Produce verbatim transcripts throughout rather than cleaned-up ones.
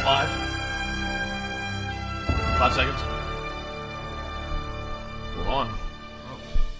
Five. Five seconds. We're on. Oh.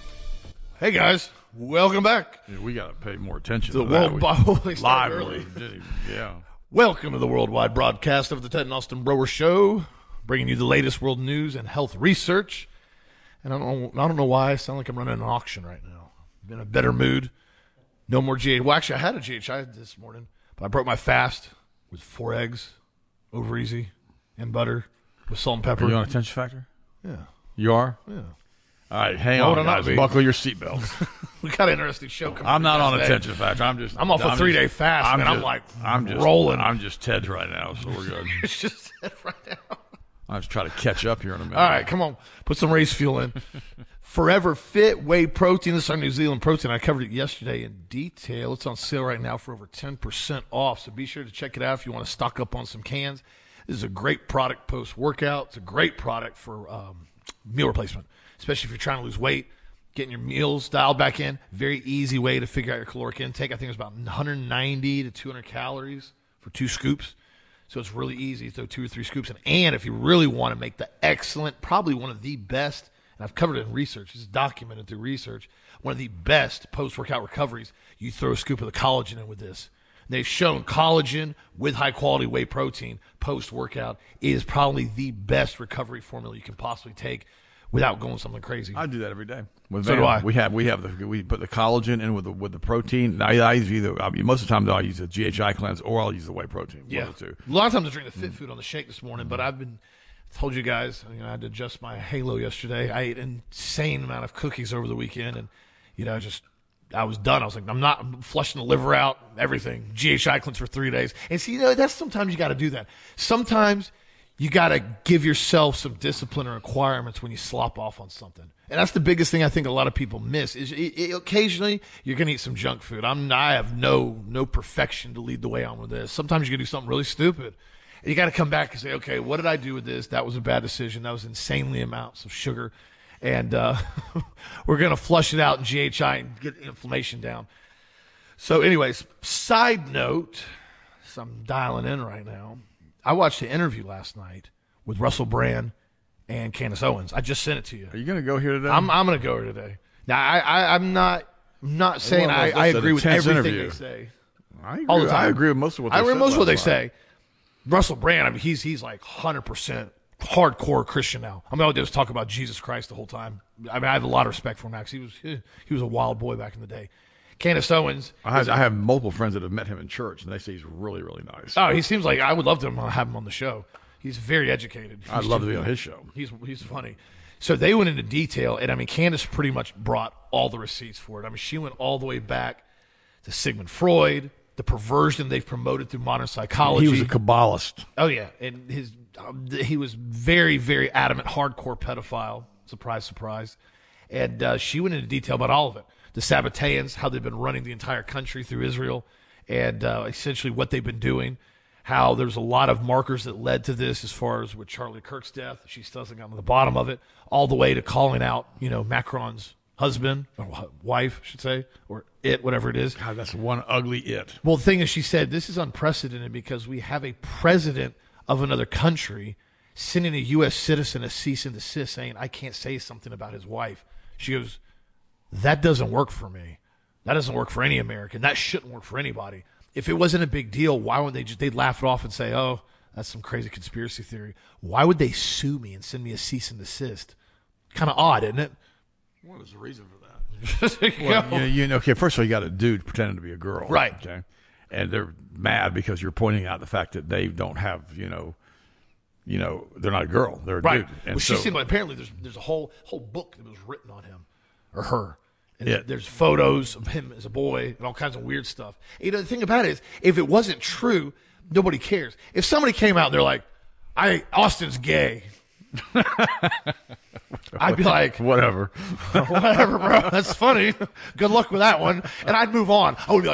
Hey guys, welcome back. Yeah, we got to pay more attention to to the that. World Bible Live early. early. Yeah. Welcome to the worldwide broadcast of the Ted and Austin Brower Show, bringing you the latest world news and health research. And I don't know, I don't know why I sound like I'm running an auction right now. I'm in a better mood. No more G H I. Well, actually, I had a G H I this morning, but I broke my fast with four eggs, over easy, and butter with salt and pepper. Are you on attention factor? Yeah. You are? Yeah. All right, hang Why on, would I not guys. be? Buckle your seatbelts. We got an interesting show coming. I'm not on today. attention factor. I'm just. I'm off a I'm three-day just- fast, I'm man. just, I'm like I'm just rolling. I'm just Ted right now, so we're good. It's just right now. I'll just try to catch up here in a minute. All right, come on. Put some race fuel in. Forever Fit Whey Protein. This is our New Zealand protein. I covered it yesterday in detail. It's on sale right now for over ten percent off, so be sure to check it out if you want to stock up on some cans. This is a great product post-workout. It's a great product for um, meal replacement, especially if you're trying to lose weight, getting your meals dialed back in. Very easy way to figure out your caloric intake. I think it's about one ninety to two hundred calories for two scoops. So it's really easy to throw two or three scoops in. And if you really want to make the excellent, probably one of the best, and I've covered it in research, it's documented through research, one of the best post-workout recoveries, you throw a scoop of the collagen in with this. They've shown collagen with high-quality whey protein post-workout is probably the best recovery formula you can possibly take without going something crazy. I do that every day. With So Van. do I. We have we have the we put the collagen in with the with the protein. I, I use either. I mean, most of the time, though, I use the G H I cleanse or I'll use the whey protein. Yeah. One of the two. A lot of times I drink the Fit Food on the shake this morning, but I've been told you guys, you know, I had to adjust my halo yesterday. I ate an insane amount of cookies over the weekend, and you know, just I was done. I was like, I'm not I'm flushing the liver out, everything. G H I cleanse for three days, and see, you know, that's sometimes you got to do that. Sometimes you got to give yourself some discipline or requirements when you slop off on something. And that's the biggest thing I think a lot of people miss is it, it, occasionally you're going to eat some junk food. I'm, I have no no perfection to lead the way on with this. Sometimes you can do something really stupid. And you got to come back and say, okay, what did I do with this? That was a bad decision. That was insanely amounts of sugar. And uh, we're going to flush it out in G H I and get inflammation down. So anyways, side note, so I'm dialing in right now. I watched the interview last night with Russell Brand and Candace Owens. I just sent it to you. Are you going to go here today? I'm I'm going to go here today. Now I, I I'm not I'm not saying Well, I, that's I an agree with intense everything interview. they say. I agree, all the time. I agree with most of what they I agree said with most of what they last night. say. Russell Brand, I mean, he's he's like one hundred percent hardcore Christian now. I mean, all I did was talk about Jesus Christ the whole time. I mean, I have a lot of respect for him now because he was he, he was a wild boy back in the day. Candace Owens. I have, is a- I have multiple friends that have met him in church, and they say he's really, really nice. Oh, he seems like I would love to have him on the show. He's very educated. I'd He's love too- to be on his show. He's he's funny. So they went into detail, and I mean, Candace pretty much brought all the receipts for it. I mean, she went all the way back to Sigmund Freud, the perversion they've promoted through modern psychology. He was a Kabbalist. Oh yeah, and his um, he was very very adamant, hardcore pedophile. Surprise, surprise. And uh, she went into detail about all of it. The Sabbateans, how they've been running the entire country through Israel, and uh, essentially what they've been doing. How there's a lot of markers that led to this, as far as with Charlie Kirk's death. She still hasn't gotten to the bottom of it, all the way to calling out, you know, Macron's husband or wife, I should say, or it, whatever it is. God, that's one ugly it. Well, the thing is, she said, this is unprecedented because we have a president of another country sending a U S citizen a cease and desist saying, I can't say something about his wife. She goes, that doesn't work for me. That doesn't work for any American. That shouldn't work for anybody. If it wasn't a big deal, why would they just, they'd laugh it off and say, oh, that's some crazy conspiracy theory. Why would they sue me and send me a cease and desist? Kind of odd, isn't it? What is the reason for that? There you Well, go. you, you know, okay, first of all, you got a dude pretending to be a girl. Right. Okay. And they're mad because you're pointing out the fact that they don't have, you know, you know, they're not a girl. They're a Right. dude. And Well, she so, seemed like apparently there's there's a whole whole book that was written on him or her. And Yeah. there's photos of him as a boy and all kinds of weird stuff. You know, the thing about it is, if it wasn't true, nobody cares. If somebody came out and they're like, I Austin's gay, I'd be like, whatever. whatever, bro. That's funny. Good luck with that one. And I'd move on. I would be like,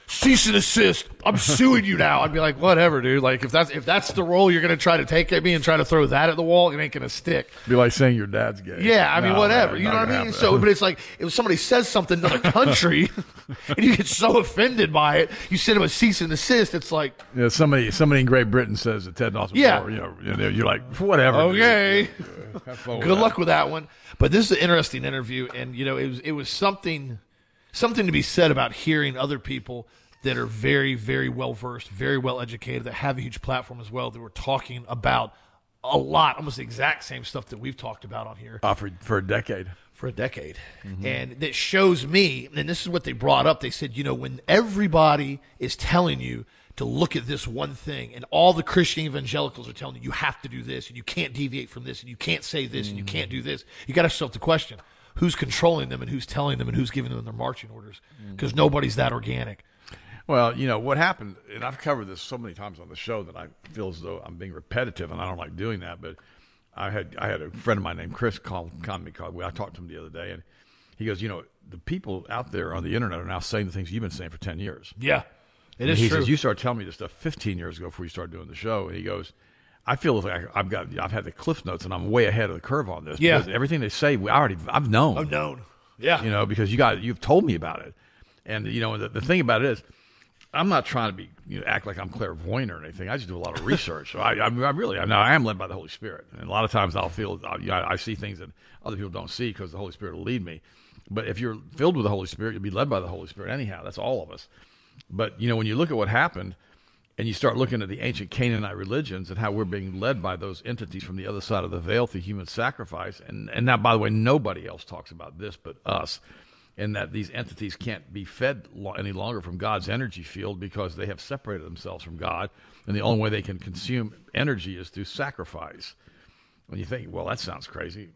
cease and desist. I'm suing you now. I'd be like, whatever, dude. Like, if that's if that's the role you're going to try to take at me and try to throw that at the wall, it ain't going to stick. Be like saying your dad's gay. Yeah, I mean, No, whatever. man, You know not what I gonna mean? happen. So, but it's like if somebody says something in another country and you get so offended by it, you send them a cease and desist. It's like, You know, somebody somebody in Great Britain says that Ted Nelson. Yeah. You know, you know, you're like, whatever. okay. dude. Have fun with Good that. luck with that one. But this is an interesting interview, and you know, it was it was something something to be said about hearing other people that are very, very well versed, very well educated, that have a huge platform as well, that were talking about a lot, almost the exact same stuff that we've talked about on here Uh, for for a decade. for a decade. And that shows me, and this is what they brought up, they said, you know, when everybody is telling you to look at this one thing, and all the Christian evangelicals are telling you, you have to do this, and you can't deviate from this, and you can't say this, and you can't do this, you got to yourself the question, who's controlling them, and who's telling them, and who's giving them their marching orders? Because nobody's that organic. Well, you know, what happened, and I've covered this so many times on the show that I feel as though I'm being repetitive, and I don't like doing that, but I had I had a friend of mine named Chris call, call me, call, I talked to him the other day, and he goes, you know, the people out there on the internet are now saying the things you've been saying for ten years. Yeah, it And is he true. says, you started telling me this stuff fifteen years ago before you started doing the show, and he goes, I feel like I've got, I've had the cliff notes, and I'm way ahead of the curve on this. Yeah. Because everything they say, we already, I've known. Oh, known. Yeah. You know, because you got, you've told me about it. And, you know, the, the thing about it is, I'm not trying to be, you know, act like I'm clairvoyant or anything. I just do a lot of research. So I, I, I really, I know I am led by the Holy Spirit. And a lot of times I'll feel, I, you know, I see things that other people don't see because the Holy Spirit will lead me. But if you're filled with the Holy Spirit, you'll be led by the Holy Spirit anyhow. That's all of us. But, you know, when you look at what happened and you start looking at the ancient Canaanite religions and how we're being led by those entities from the other side of the veil through human sacrifice, and, and now, by the way, nobody else talks about this but us, and that these entities can't be fed lo- any longer from God's energy field because they have separated themselves from God, and the only way they can consume energy is through sacrifice. When you think, well, that sounds crazy.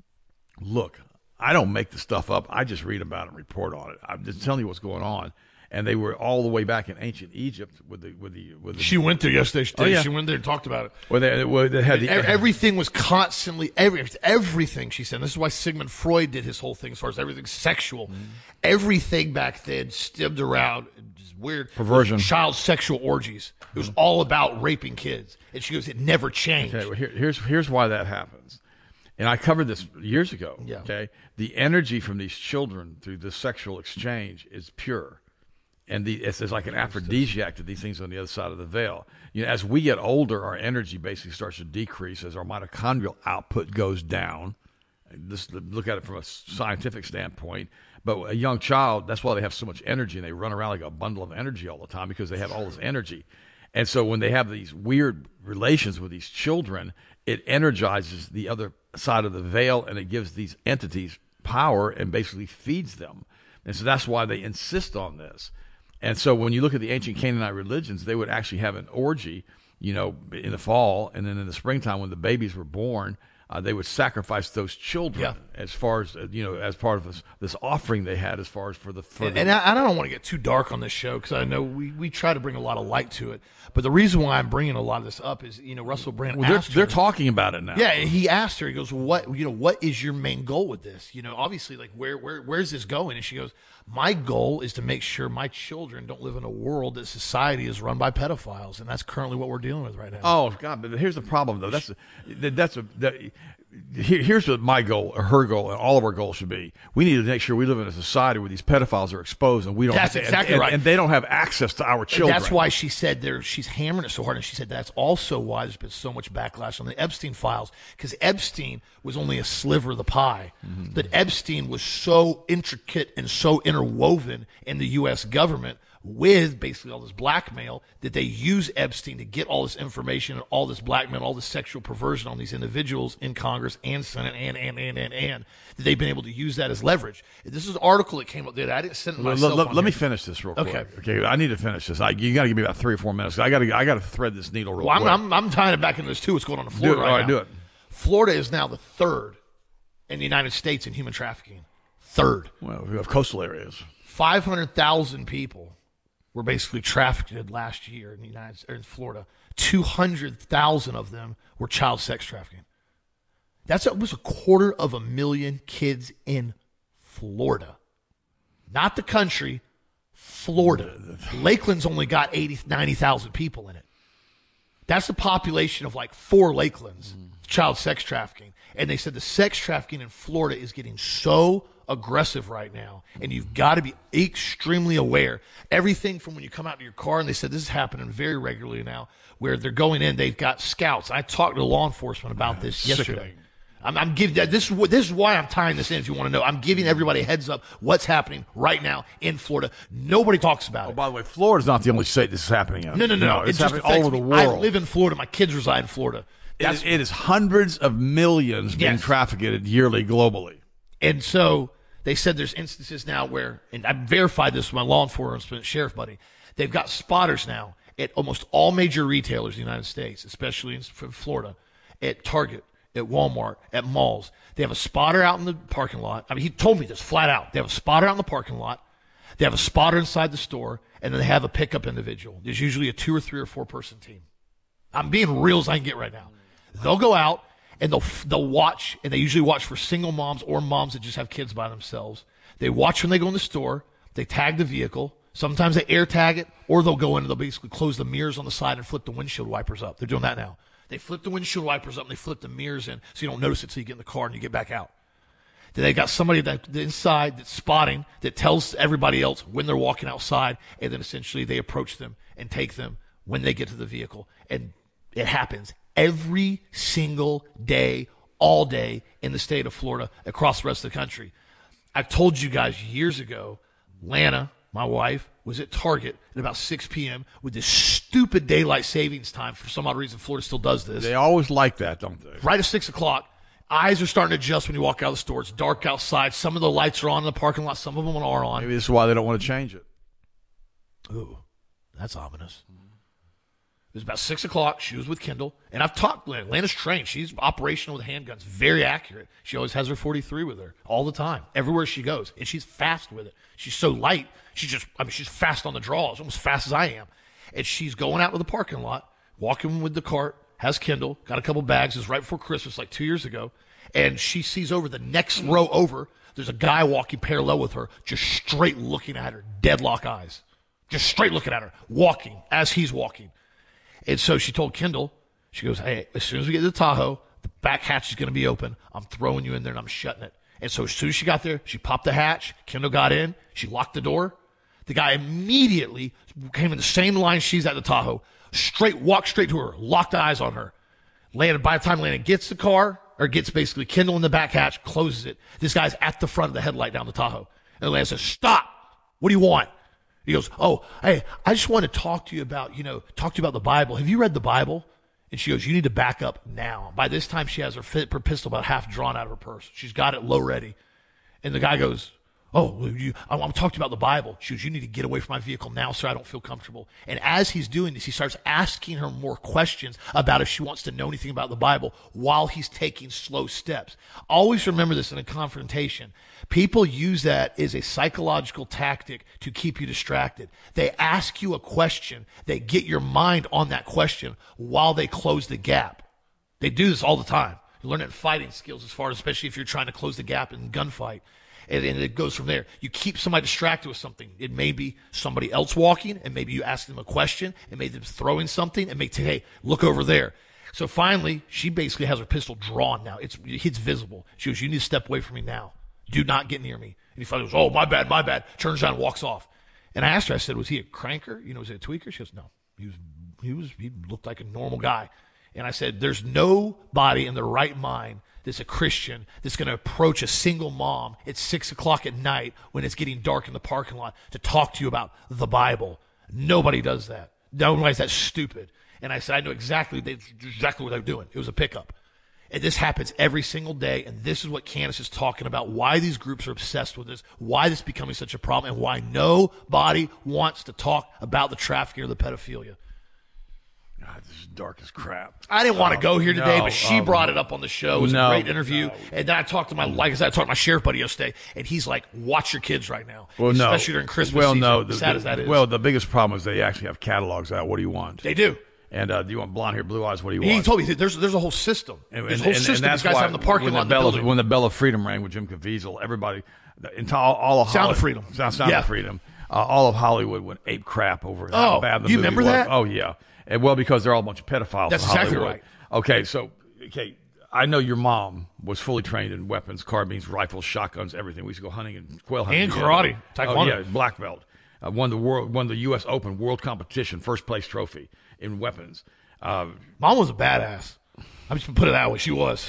Look, I don't make the stuff up. I just read about it and report on it. I'm just telling you what's going on. And they were all the way back in ancient Egypt with the with the with the. She went there yesterday. She, Oh, yeah. she went there and talked about it. Where they, where they had the E- everything was constantly every everything she said. This is why Sigmund Freud did his whole thing as far as everything sexual. Mm-hmm. Everything back then stemmed around just weird Perversion. child sexual orgies. It was all about raping kids. And she goes, it never changed. Okay, well, here, here's here's why that happens, and I covered this years ago. Yeah. Okay, the energy from these children through this sexual exchange is pure, and the, it's, it's like an aphrodisiac to these things on the other side of the veil. You know, as we get older, our energy basically starts to decrease as our mitochondrial output goes down. Just look at it from a scientific standpoint. But a young child, that's why they have so much energy, and they run around like a bundle of energy all the time because they have all this energy. And so when they have these weird relations with these children, it energizes the other side of the veil, and it gives these entities power and basically feeds them. And so that's why they insist on this. And so when you look at the ancient Canaanite religions, they would actually have an orgy, you know, in the fall, and then in the springtime when the babies were born, uh, they would sacrifice those children Yeah. as far as, uh, you know, as part of this, this offering they had as far as for the... For And, the and I, I don't want to get too dark on this show because I know we, we try to bring a lot of light to it. But the reason why I'm bringing a lot of this up is, you know, Russell Brand well, they're, asked they're her- talking about it now. Yeah, he asked her. He goes, "What you know? What is your main goal with this? You know, obviously, like where where where's this going?" And she goes, "My goal is to make sure my children don't live in a world that society is run by pedophiles, and that's currently what we're dealing with right now." Oh God! But here's the problem, though. That's a, that's a that, here, here's what my goal, or her goal, and all of our goals should be. We need to make sure we live in a society where these pedophiles are exposed, and we don't. That's have to, exactly and, right. And they don't have access to our children. That's why she said there. She's hammering it so hard, and she said that's also why there's been so much backlash on the Epstein files because Epstein was only a sliver of the pie. Mm-hmm. But Epstein was so intricate and so interwoven in the U S government with basically all this blackmail that they use Epstein to get all this information and all this blackmail, all this sexual perversion on these individuals in Congress and Senate and and and and and that they've been able to use that as leverage. This is an article that came up there. I didn't send it Let, myself. let- on let me here. finish this real quick. Okay. Okay. I need to finish this. I, you got to give me about three or four minutes. I got to. I got to thread this needle real Well, I'm, quick. I'm, I'm tying it back into this too. What's going on in do Florida it. right All right, now? do it. Florida is now the third in the United States in human trafficking. Third. Well, we have coastal areas. five hundred thousand people were basically trafficked last year in the United or in Florida. two hundred thousand of them were child sex trafficking. That's almost a quarter of a million kids in Florida. Not the country, Florida. Lakeland's only got eighty, ninety thousand people in it. That's the population of like four Lakelands, mm. child sex trafficking. And they said the sex trafficking in Florida is getting so aggressive right now, and you've got to be extremely aware. Everything from when you come out to your car, and they said this is happening very regularly now, where they're going in, they've got scouts. I talked to law enforcement about this Sickening. yesterday. I'm, I'm giving this is this is why I'm tying this in. If you want to know, I'm giving everybody a heads up what's happening right now in Florida. Nobody talks about oh, it. By the way, Florida's not the only state this is happening in. No, no, no, no. It's it just happening all over the me. world. I live in Florida. My kids reside in Florida. That's, it, is, it is hundreds of millions being yes. trafficked yearly globally. And so they said there's instances now where, and I verified this with my law enforcement sheriff buddy, they've got spotters now at almost all major retailers in the United States, especially in Florida, at Target, at Walmart, at malls. They have a spotter out in the parking lot. I mean, he told me this flat out. They have a spotter out in the parking lot. They have a spotter inside the store, and then they have a pickup individual. There's usually a two or three or four person team. I'm being real as I can get right now. They'll go out and they'll they'll watch, and they usually watch for single moms or moms that just have kids by themselves. They watch when they go in the store. They tag the vehicle. Sometimes they air tag it, or they'll go in and they'll basically close the mirrors on the side and flip the windshield wipers up. They're doing that now. They flip the windshield wipers up and they flip the mirrors in so you don't notice it until you get in the car and you get back out. Then they got somebody that inside that's spotting, that tells everybody else when they're walking outside, and then essentially they approach them and take them when they get to the vehicle. And it happens every single day, all day in the state of Florida, across the rest of the country. I told you guys years ago, Lana, my wife, was at Target at about six p.m. with this stupid daylight savings time. For some odd reason, Florida still does this. They always like that, don't they? Right at six o'clock, eyes are starting to adjust when you walk out of the store. It's dark outside. Some of the lights are on in the parking lot. Some of them are on. Maybe this is why they don't want to change it. Ooh, that's ominous. It was about six o'clock. She was with Kendall. And I've talked to Lana. Lana's trained. She's operational with handguns. Very accurate. She always has her forty-three with her all the time, everywhere she goes. And she's fast with it. She's so light. She's just, I mean, she's fast on the draws, almost fast as I am. And she's going out to the parking lot, walking with the cart, has Kendall, got a couple bags. It was right before Christmas, like two years ago. And she sees over the next row over, there's a guy walking parallel with her, just straight looking at her, deadlock eyes. Just straight looking at her, walking as he's walking. And so she told Kendall, she goes, hey, as soon as we get to the Tahoe, the back hatch is going to be open. I'm throwing you in there and I'm shutting it. And so as soon as she got there, she popped the hatch. Kendall got in. She locked the door. The guy immediately came in the same line she's at the Tahoe, straight, walked straight to her, locked eyes on her. Landed, by the time Landon gets the car, or gets basically Kendall in the back hatch, closes it. This guy's at the front of the headlight down the Tahoe. And Landon says, stop. What do you want? He goes, oh, hey, I just want to talk to you about, you know, talk to you about the Bible. Have you read the Bible? And she goes, you need to back up now. By this time, she has her, fit, her pistol about half drawn out of her purse. She's got it low ready. And the guy goes, oh, well, you, I want to talk to you about the Bible. She goes, you need to get away from my vehicle now, sir. I don't feel comfortable. And as he's doing this, he starts asking her more questions about if she wants to know anything about the Bible while he's taking slow steps. Always remember this in a confrontation. People use that as a psychological tactic to keep you distracted. They ask you a question. They get your mind on that question while they close the gap. They do this all the time. You learn it in fighting skills as far as, especially if you're trying to close the gap in gunfight. And, and it goes from there. You keep somebody distracted with something. It may be somebody else walking, and maybe you ask them a question, and maybe them throwing something, and make, hey, look over there. So finally, she basically has her pistol drawn now. It's it's visible. She goes, you need to step away from me now. Do not get near me. And he finally goes, oh, my bad, my bad. Turns around and walks off. And I asked her, I said, was he a cranker? You know, was he a tweaker? She goes, no. He was, he was, he looked like a normal guy. And I said, there's nobody in their right mind that's a Christian that's going to approach a single mom at six o'clock at night when it's getting dark in the parking lot to talk to you about the Bible. Nobody does that. Nobody's that stupid. And I said, I know exactly, they, exactly what they were doing. It was a pickup. And this happens every single day. And this is what Candace is talking about, why these groups are obsessed with this, why this is becoming such a problem, and why nobody wants to talk about the trafficking or the pedophilia. God, this is dark as crap. I didn't want to go here today, no, but she um, brought it up on the show. It was no, a great interview. No. And then I talked to my, like I said, I talked to my sheriff buddy yesterday, and he's like, watch your kids right now. Well, no. Especially during Christmas well, season. no. The, sad the, as that is. Well, the biggest problem is they actually have catalogs out. What do you want? They do. And uh, do you want blonde hair, blue eyes? What do you He want? told me there's there's a whole system. And, there's and, a whole and, system and that's these guys why have in the parking when lot the in the Bell of, building. when the Bell of Freedom rang with Jim Caviezel, everybody, the entire all of Sound Hollywood, of Freedom. Sound, Sound yeah. of Freedom. uh, all of Hollywood went ape crap over how Oh, bad the do you movie remember was. that? Oh, yeah. And, well, because they're all a bunch of pedophiles That's in exactly Hollywood. right. Okay, so, okay, I know your mom was fully trained in weapons, carbines, rifles, shotguns, everything. We used to go hunting and quail hunting. And together. karate, taekwondo. Oh, yeah, black belt. Uh, won the world, won the U S Open world competition, first place trophy in weapons. Uh, Mom was a badass. I'm just gonna put it that way. She was.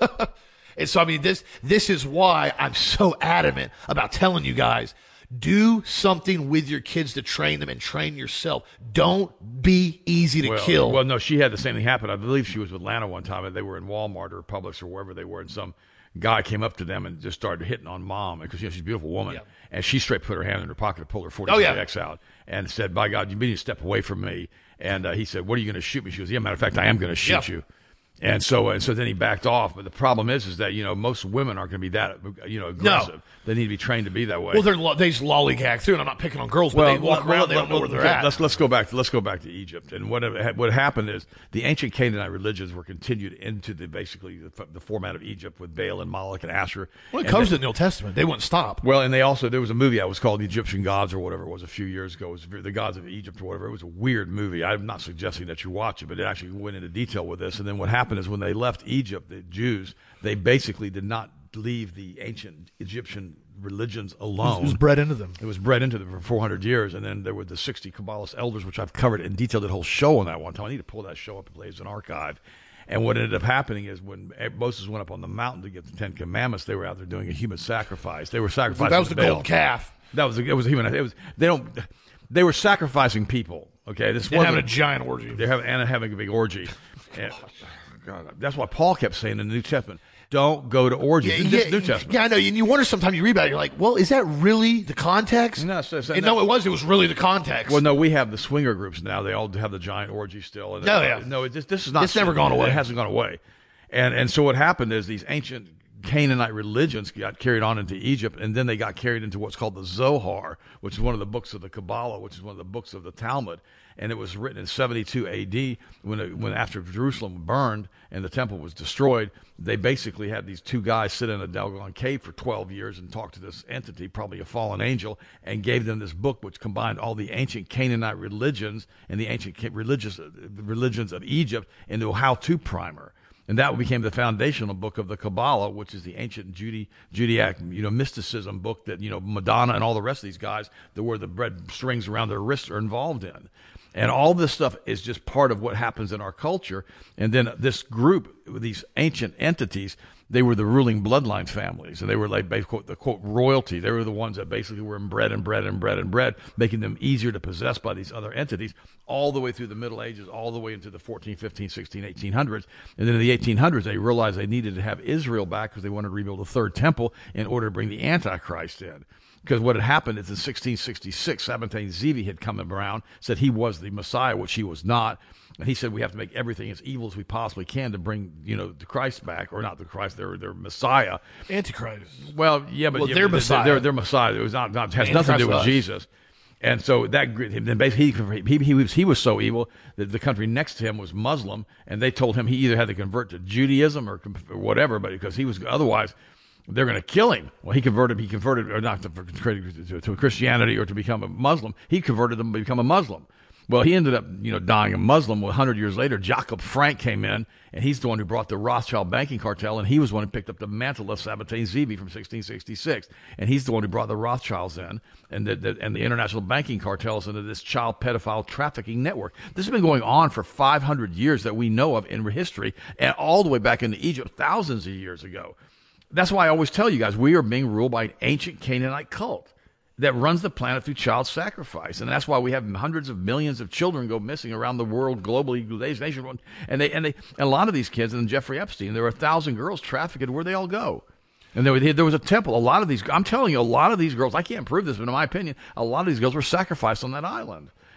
And so, I mean, this this is why I'm so adamant about telling you guys, do something with your kids to train them and train yourself. Don't be easy to well, kill. Well, no, she had the same thing happen. I believe she was with Lana one time, and they were in Walmart or Publix or wherever they were, and some guy came up to them and just started hitting on Mom because, you know, she's a beautiful woman. Yeah. And she straight put her hand in her pocket and pulled her Oh, forty-seven yeah. X out and said, by God, you need to step away from me. And uh, he said, what are you going to shoot me? She goes, yeah, matter of fact, I am going to shoot Yeah. you. And so, and so then he backed off. But the problem is, is that, you know, most women aren't going to be that, you know, aggressive. No. They need to be trained to be that way. Well, they're lo- they just lollygag through, and I'm not picking on girls, but they walk around, they don't know where they're at. Let's let's go back to let's go back to Egypt. And what what happened is the ancient Canaanite religions were continued into the basically the, the format of Egypt with Baal and Moloch and Asher. When it And comes then- to the New Testament, they wouldn't stop. well, and they also there was a movie that was called The Egyptian Gods or whatever it was a few years ago. It was the Gods of Egypt or whatever. It was a weird movie. I'm not suggesting that you watch it, but it actually went into detail with this. And then what happened is when they left Egypt, the Jews, they basically did not leave the ancient Egyptian religions alone. It was bred into them. It was bred into them for four hundred years, and then there were the sixty Kabbalist elders, which I've covered in detail, that whole show on that one time. I need to pull that show up and play as an archive. And what ended up happening is when Moses went up on the mountain to get the Ten Commandments, they were out there doing a human sacrifice. They were sacrificing That was the Baal. golden calf. That was a, it was a human. It was they don't. They were sacrificing people. Okay, this They're wasn't having a giant orgy. they're having and having a big orgy. And, God, that's why Paul kept saying in the New Testament, "Don't go to orgies." in the New Testament. yeah, I know. And you wonder sometimes you read about it, you're like, well, is that really the context? No, so- so and that- no, it was. It was really the context. Well, no, we have the swinger groups now. They all have the giant orgy still. And Oh, yeah. No, it, this, this is not. It's never gone away. It hasn't gone away. And and so what happened is these ancient Canaanite religions got carried on into Egypt, and then they got carried into what's called the Zohar, which is one of the books of the Kabbalah, which is one of the books of the Talmud. And it was written in seventy-two A D when, it, when after Jerusalem burned and the temple was destroyed. They basically had these two guys sit in a doggone cave for twelve years and talk to this entity, probably a fallen angel, and gave them this book which combined all the ancient Canaanite religions and the ancient ca- religious uh, religions of Egypt into a how-to primer. And that became the foundational book of the Kabbalah, which is the ancient Judy, Judaic, you know, mysticism book that, you know, Madonna and all the rest of these guys that wear the red strings around their wrists are involved in. And all this stuff is just part of what happens in our culture. And then this group, these ancient entities, they were the ruling bloodline families. And they were like, quote, the quote, royalty. They were the ones that basically were inbred and bred and bred and bred, making them easier to possess by these other entities all the way through the Middle Ages, all the way into the fourteen, fifteen, sixteen, eighteen hundreds. And then in the eighteen hundreds, they realized they needed to have Israel back because they wanted to rebuild the third temple in order to bring the Antichrist in. Because what had happened is in sixteen sixty-six, Sabbatai Zevi had come around, said he was the Messiah, which he was not. And he said we have to make everything as evil as we possibly can to bring, you know, the Christ back, or not the Christ, their their Messiah. Antichrist. Well, yeah, but Well, yeah, their but Messiah. Their, their Messiah. It was not, not has nothing to do with Antichrist. Jesus. And so that then basically he, he he was he was so evil that the country next to him was Muslim, and they told him he either had to convert to Judaism or, or whatever, but because he was otherwise they're going to kill him. Well, he converted. He converted, or not to, to, to Christianity or to become a Muslim. He converted them to become a Muslim. Well, he ended up, you know, dying a Muslim. Well, a hundred years later, Jacob Frank came in, and he's the one who brought the Rothschild banking cartel, and he was the one who picked up the mantle of Sabbatai Zevi from sixteen sixty-six, and he's the one who brought the Rothschilds in, and the, the and the international banking cartels into this child pedophile trafficking network. This has been going on for five hundred years that we know of in history, and all the way back into Egypt, thousands of years ago. That's why I always tell you guys, we are being ruled by an ancient Canaanite cult that runs the planet through child sacrifice. And that's why we have hundreds of millions of children go missing around the world, globally, nationwide. And they, and they, and a lot of these kids, and Jeffrey Epstein, there were a thousand girls trafficked where they all go. And there, there was a temple. A lot of these, I'm telling you, a lot of these girls, I can't prove this, but in my opinion, a lot of these girls were sacrificed on that island.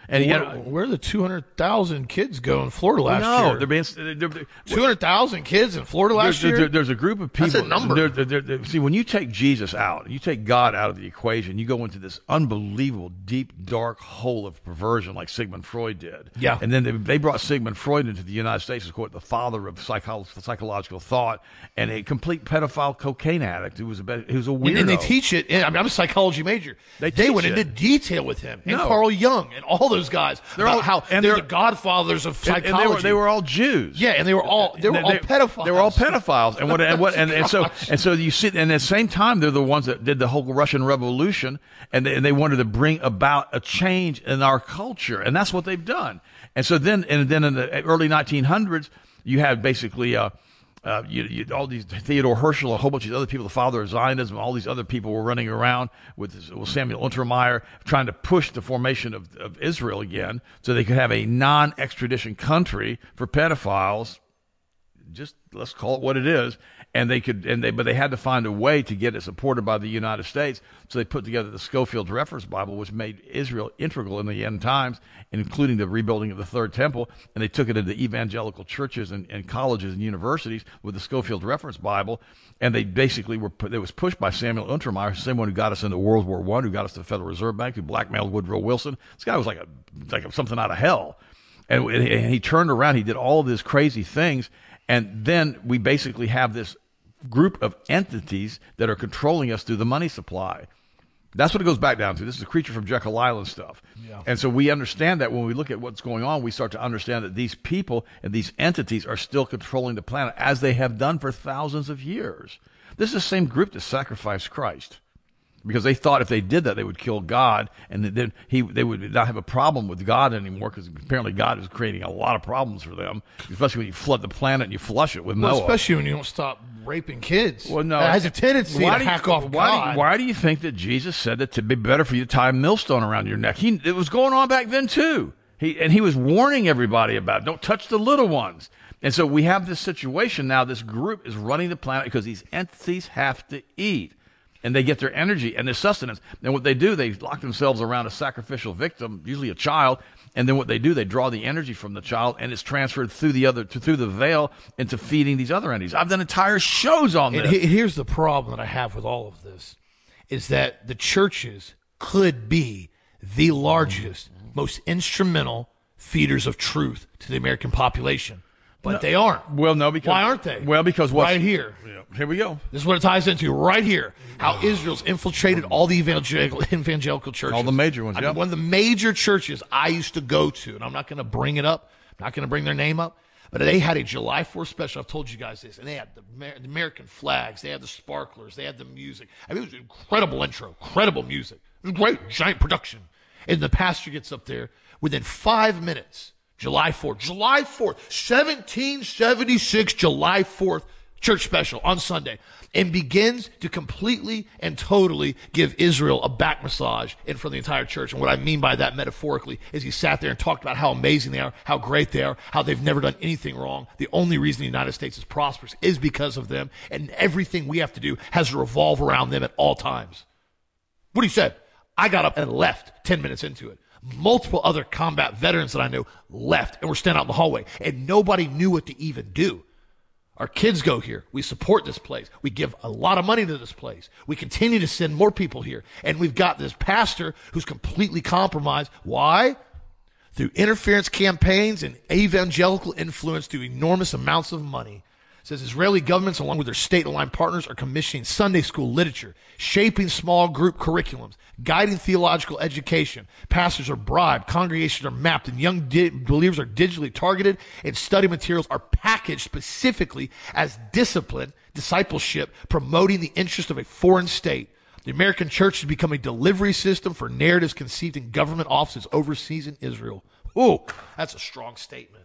And he Where, had, where the two hundred thousand kids go in Florida last no, year? they're being they're, they're, two hundred thousand kids in Florida last there, year? there, there's a group of people. That's a number. There, there, there, see, when you take Jesus out, you take God out of the equation, you go into this unbelievable, deep, dark hole of perversion like Sigmund Freud did. Yeah. And then they, they brought Sigmund Freud into the United States as quote the father of psycho- psychological thought, and a complete pedophile cocaine addict who was a who was a weirdo. And, and they teach it. And, I mean, I'm a psychology major. They They, teach went it. into detail with him and No. Carl Jung and all those guys They're about all- how and they're they're- the godfathers of And- psychology. and they were, they were all Jews. yeah, and they were all they were all pedophiles. They were all pedophiles, and what and what and, and so Gosh. and so you see, and at the same time, they're the ones that did the whole Russian Revolution, and they, and they wanted to bring about a change in our culture, and that's what they've done. And so then, and then in the early nineteen hundreds, you had basically. Uh, Uh, you, you, all these Theodore Herschel, a whole bunch of other people, the father of Zionism, all these other people were running around with, with Samuel Untermeyer trying to push the formation of, of Israel again so they could have a non-extradition country for pedophiles. Just let's call it what it is. And they could, and they, but they had to find a way to get it supported by the United States. So they put together the Schofield Reference Bible, which made Israel integral in the end times, including the rebuilding of the Third Temple. And they took it into evangelical churches and, and colleges and universities with the Schofield Reference Bible. And they basically were, it was pushed by Samuel Untermeyer, the same one who got us into World War One, who got us to the Federal Reserve Bank, who blackmailed Woodrow Wilson. This guy was like a, like a, something out of hell. And, and he turned around, he did all of these crazy things. And then we basically have this group of entities that are controlling us through the money supply. That's what it goes back down to. This is a Creature from Jekyll Island stuff. Yeah. And so we understand that when we look at what's going on, we start to understand that these people and these entities are still controlling the planet as they have done for thousands of years. This is the same group that sacrificed Christ. Because they thought if they did that, they would kill God, and then he they would not have a problem with God anymore. Because apparently God is creating a lot of problems for them, especially when you flood the planet and you flush it with Well, Noah. especially when you don't stop raping kids. Well, no, it has a tendency why to do you- hack off why God. Do, why do you think that Jesus said that to be better for you to tie a millstone around your neck? He it was going on back then too. He and he was warning everybody about don't touch the little ones. And so we have this situation now. This group is running the planet because these entities have to eat. And they get their energy and their sustenance. And what they do, they lock themselves around a sacrificial victim, usually a child. And then what they do, they draw the energy from the child, and it's transferred through the other, to, through the veil into feeding these other entities. I've done entire shows on And this. he- here's the problem that I have with all of this, is that the churches could be the largest, most instrumental feeders of truth to the American population. But they aren't. Well, no, because Why aren't they? Well, because what's, Right here. Yeah, here we go. This is what it ties into right here. How Israel's infiltrated all the evangelical, evangelical churches. All the major ones, I yeah. mean, one of the major churches I used to go to, and I'm not going to bring it up, I'm not going to bring their name up, but they had a July fourth special. I've told you guys this. And they had the, Amer- the American flags. They had the sparklers. They had the music. I mean, it was an incredible intro, incredible music. It was great, giant production. And the pastor gets up there within five minutes. July fourth, July fourth, seventeen seventy-six, July fourth, church special on Sunday, and begins to completely and totally give Israel a back massage in front of the entire church. And what I mean by that metaphorically is he sat there and talked about how amazing they are, how great they are, how they've never done anything wrong. The only reason the United States is prosperous is because of them, and everything we have to do has to revolve around them at all times. What he said, I got up and left ten minutes into it. Multiple other combat veterans that I know left and were standing out in the hallway, and nobody knew what to even do. Our kids go here. We support this place. We give a lot of money to this place. We continue to send more people here. And we've got this pastor who's completely compromised. Why? Through interference campaigns and evangelical influence through enormous amounts of money. It says Israeli governments, along with their state-aligned partners, are commissioning Sunday school literature, shaping small group curriculums, guiding theological education. Pastors are bribed, congregations are mapped, and young di- believers are digitally targeted, and study materials are packaged specifically as discipline, discipleship, promoting the interest of a foreign state. The American church has become a delivery system for narratives conceived in government offices overseas in Israel. Ooh, that's a strong statement.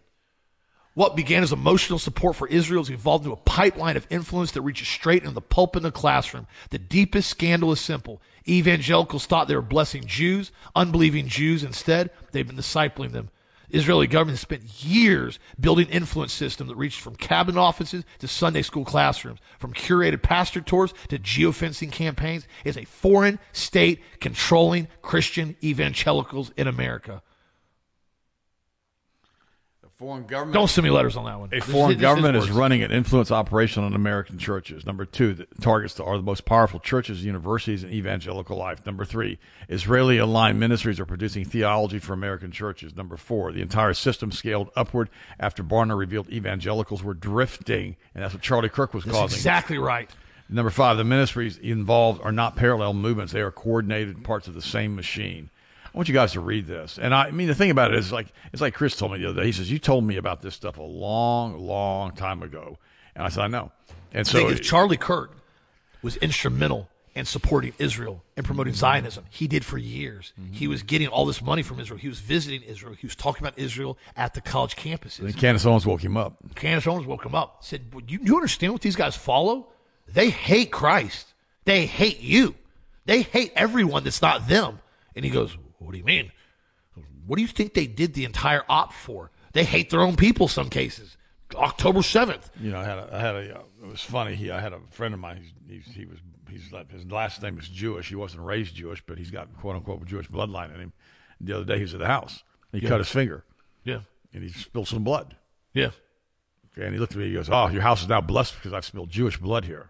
What began as emotional support for Israel has evolved into a pipeline of influence that reaches straight into the pulpit in the classroom. The deepest scandal is simple. Evangelicals thought they were blessing Jews, unbelieving Jews. Instead, they've been discipling them. The Israeli government has spent years building an influence system that reaches from cabinet offices to Sunday school classrooms, from curated pastor tours to geofencing campaigns. It's a foreign state controlling Christian evangelicals in America. foreign government. Don't send me letters on that one. A This foreign this government is words. running an influence operation on American churches. Number two, the targets are the most powerful churches, universities, and evangelical life. Number three, Israeli-aligned ministries are producing theology for American churches. Number four, the entire system scaled upward after Barna revealed evangelicals were drifting, and that's what Charlie Kirk was That's causing. exactly right. Number five, the ministries involved are not parallel movements. They are coordinated parts of the same machine. I want you guys to read this. And I, I mean, the thing about it is like, it's like Chris told me the other day. He says, you told me about this stuff a long, long time ago. And I said, I know. And so Think if Charlie Kirk was instrumental in supporting Israel and promoting Zionism, he did for years. Mm-hmm. He was getting all this money from Israel. He was visiting Israel. He was talking about Israel at the college campuses. And Candace Owens woke him up. Candace Owens woke him up. Said, you, you understand what these guys follow? They hate Christ. They hate you. They hate everyone that's not them. And he goes, what do you mean? What do you think they did the entire op for? They hate their own people some cases. October seventh. You know, I had a, I had a, uh, it was funny. He, I had a friend of mine. He's, he's, he was, he's like, his last name is Jewish. He wasn't raised Jewish, but he's got quote unquote Jewish bloodline in him. And the other day he was at the house. He Yeah. cut his finger. Yeah. And he spilled some blood. Yeah. Okay, and he looked at me. He goes, "Oh, your house is now blessed because I've spilled Jewish blood here."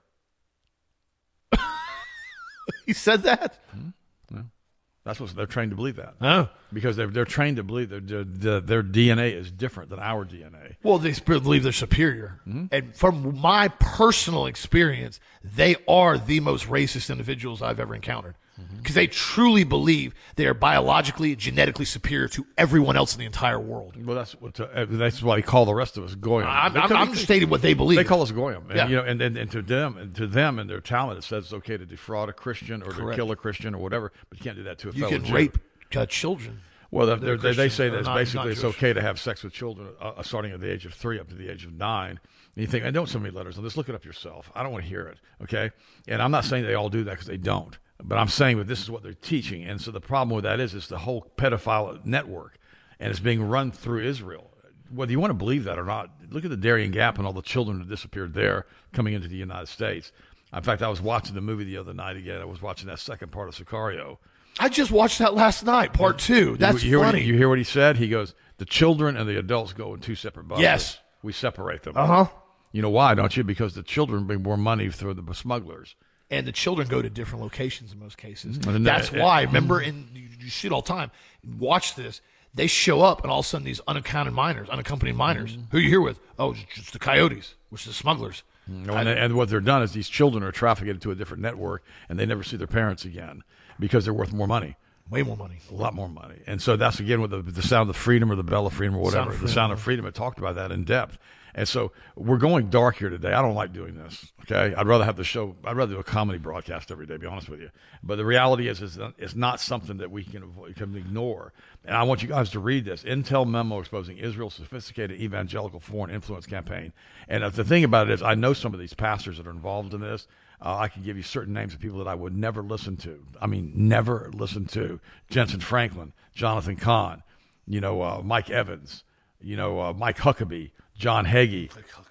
He said that? Mm-hmm. Yeah. That's what they're trained to believe that. Oh. Because they're, they're trained to believe that their, their, their D N A is different than our D N A. Well, they believe they're superior. Mm-hmm. And from my personal experience, they are the most racist individuals I've ever encountered. Because mm-hmm. they truly believe they are biologically, genetically superior to everyone else in the entire world. Well, that's what uh, that's why they call the rest of us goyim. I'm, They I'm, call- I'm just stating what they believe. They call us goyim, and Yeah. you know, and, and and to them, and to them, and their talent, it says it's okay to defraud a Christian or to Correct. kill a Christian or whatever, but you can't do that to a you fellow can Jew. rape uh, children. Well, they're, They're they're, they they say Christian. that it's They're not- basically not it's Jewish. okay to have sex with children uh, starting at the age of three up to the age of nine. And you think, and don't send me letters on this. Look it up yourself. I don't want to hear it. Okay, and I'm not saying they all do that because they don't. But I'm saying that this is what they're teaching. And so the problem with that is it's the whole pedophile network, and it's being run through Israel. Whether you want to believe that or not, look at the Darien Gap and all the children that disappeared there coming into the United States. In fact, I was watching the movie the other night again. I was watching that second part of Sicario. I just watched that last night, part two. That's you, you hear funny. What he, you hear what he said? He goes, the children and the adults go in two separate buses. Yes. We separate them. Uh-huh. You know why, don't you? Because the children bring more money through the smugglers. And the children go to different locations in most cases. Mm-hmm. That's And- why. Remember, and you, you see it all the time. Watch this. They show up, and all of a sudden, these unaccounted minors, unaccompanied minors, Mm-hmm. who are you here with? Oh, it's just the coyotes, which is the smugglers. No, and, and what they're done is these children are trafficked into a different network, and they never see their parents again because they're worth more money, Way more money. a lot more money. And so that's again with the, the Sound of Freedom or the Bell of Freedom or whatever. Sound of the Freedom. Sound of Freedom. It talked about that in depth. And so we're going dark here today. I don't like doing this. Okay, I'd rather have the show. I'd rather do a comedy broadcast every day. To be honest with you, but the reality is, is that it's not something that we can avoid, can ignore. And I want you guys to read this Intel memo exposing Israel's sophisticated evangelical foreign influence campaign. And the thing about it is, I know some of these pastors that are involved in this. Uh, I can give you certain names of people that I would never listen to. I mean, never listen to. Jensen Franklin, Jonathan Kahn, you know, uh, Mike Evans, you know, uh, Mike Huckabee, John Hagee.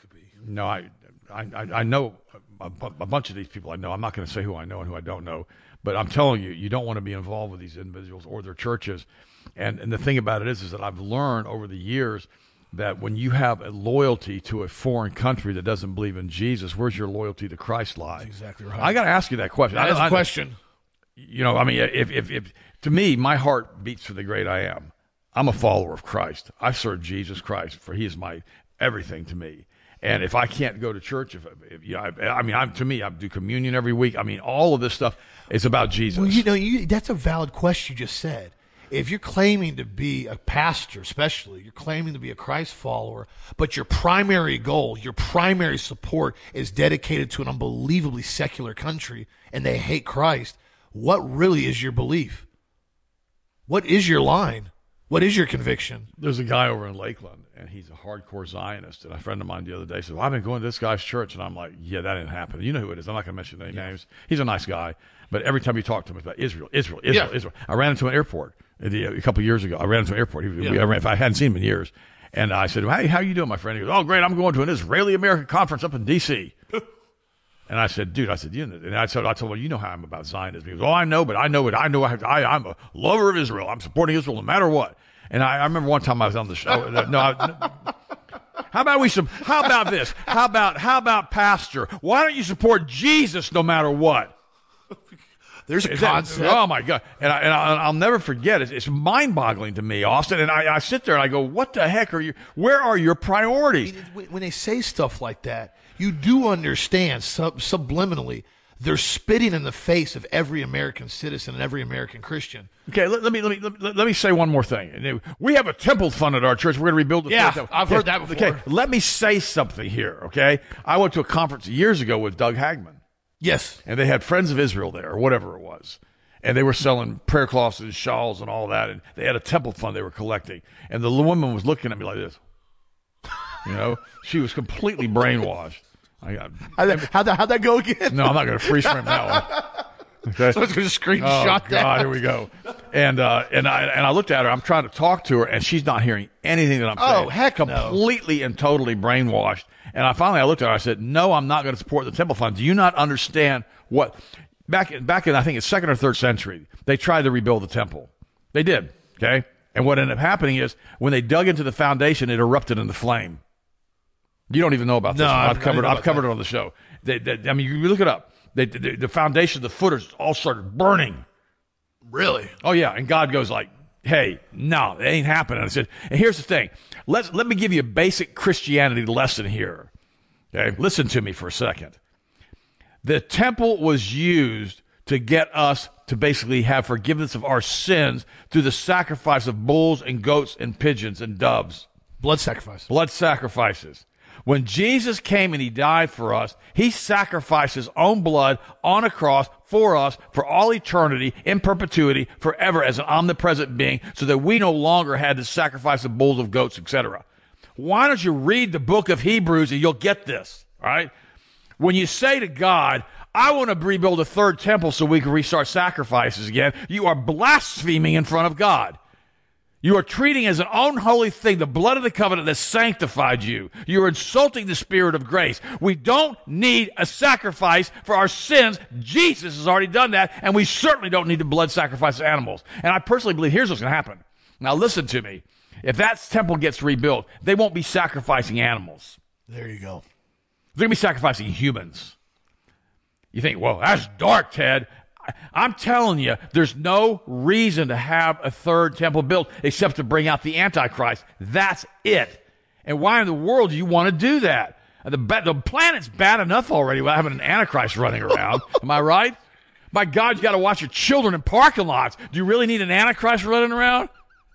No, I, I, I know a, a bunch of these people I know. I'm not going to say who I know and who I don't know, but I'm telling you, you don't want to be involved with these individuals or their churches. And and the thing about it is, is that I've learned over the years that when you have a loyalty to a foreign country that doesn't believe in Jesus, where's your loyalty to Christ lie? That's exactly right. I got to ask you that question. That I, is a I- question. You know, I mean, if, if, if to me, my heart beats for the great I am. I'm a follower of Christ. I serve Jesus Christ, for He is my everything to me. And if I can't go to church, if, if you know, I, I mean, I'm, to me, I do communion every week. I mean, all of this stuff is about Jesus. Well, you know, you, that's a valid question you just said. If you're claiming to be a pastor, especially, you're claiming to be a Christ follower, but your primary goal, your primary support is dedicated to an unbelievably secular country, and they hate Christ, what really is your belief? What is your line? What is your conviction? There's a guy over in Lakeland, and he's a hardcore Zionist. And a friend of mine the other day said, well, I've been going to this guy's church. And I'm like, yeah, that didn't happen. You know who it is. I'm not going to mention any names. He's a nice guy. But every time you talk to him, it's about Israel, Israel, Israel, Yeah. Israel. I ran into an airport a couple of years ago. I ran into an airport. He, we, Yeah. I, ran, I hadn't seen him in years. And I said, hey, how you doing, my friend? He goes, oh, great. I'm going to an Israeli-American conference up in D C And I said, dude, I said, you know, and I said, I told him, well, you know how I'm about Zionism. He goes, oh, I know, but I know it. I know I, I, I'm a lover of Israel. I'm supporting Israel no matter what. And I, I remember one time I was on the show. No, I, how about we? How about this? How about how about Pastor? Why don't you support Jesus no matter what? There's a Is concept. That, oh my God! And, I, and I, I'll never forget it. It's mind-boggling to me, Austin. And I, I sit there and I go, "What the heck are you? Where are your priorities?" When they say stuff like that, you do understand sub- subliminally they're spitting in the face of every American citizen and every American Christian. Okay, let, let me let me let, me- let me say one more thing. We have a temple fund at our church. We're going to rebuild the Yeah, temple. I've okay, heard that before. Okay, let me say something here. Okay, I went to a conference years ago with Doug Hagman. Yes. And they had Friends of Israel there, or whatever it was. And they were selling prayer cloths and shawls and all that. And they had a temple fund they were collecting. And the woman was looking at me like this. You know, she was completely brainwashed. I got, How'd that, how'd that, how'd that go again? no, I'm not going to freeze frame that one. Okay. So it's going to screenshot Oh, that. God, here we go. And uh, and I and I looked at her. I'm trying to talk to her, and she's not hearing anything that I'm saying. Oh, heck no. Completely and totally brainwashed. And I finally I looked at her. I said, "No, I'm not going to support the temple fund. Do you not understand what back in, back in I think it's second or third century they tried to rebuild the temple. They did. Okay, and what ended up happening is when they dug into the foundation, it erupted into flame. You don't even know about this. No, one. I- I've I covered. didn't know I've about covered that. it on the show. They, they, I mean, you look it up. They, the, the foundation, the footers all started burning. Really? Oh yeah, and God goes like, "Hey, no, it ain't happening." I said, and here's the thing. Let's let me give you a basic Christianity lesson here. Okay, listen to me for a second. The temple was used to get us to basically have forgiveness of our sins through the sacrifice of bulls and goats and pigeons and doves. Blood sacrifice. Blood sacrifices. When Jesus came and he died for us, he sacrificed his own blood on a cross for us for all eternity, in perpetuity, forever as an omnipresent being, so that we no longer had to sacrifice the bulls of goats, et cetera. Why don't you read the book of Hebrews and you'll get this, all right? When you say to God, I want to rebuild a third temple so we can restart sacrifices again, you are blaspheming in front of God. You are treating as an unholy thing the blood of the covenant that sanctified you. You are insulting the Spirit of grace. We don't need a sacrifice for our sins. Jesus has already done that, and we certainly don't need to blood sacrifice animals. And I personally believe here's what's going to happen. Now listen to me. If that temple gets rebuilt, they won't be sacrificing animals. There you go. They're going to be sacrificing humans. You think, well, that's dark, Ted. I'm telling you, there's no reason to have a third temple built except to bring out the Antichrist. That's it. And why in the world do you want to do that? The, the planet's bad enough already without having an Antichrist running around. Am I right? My God, you got to watch your children in parking lots. Do you really need an Antichrist running around?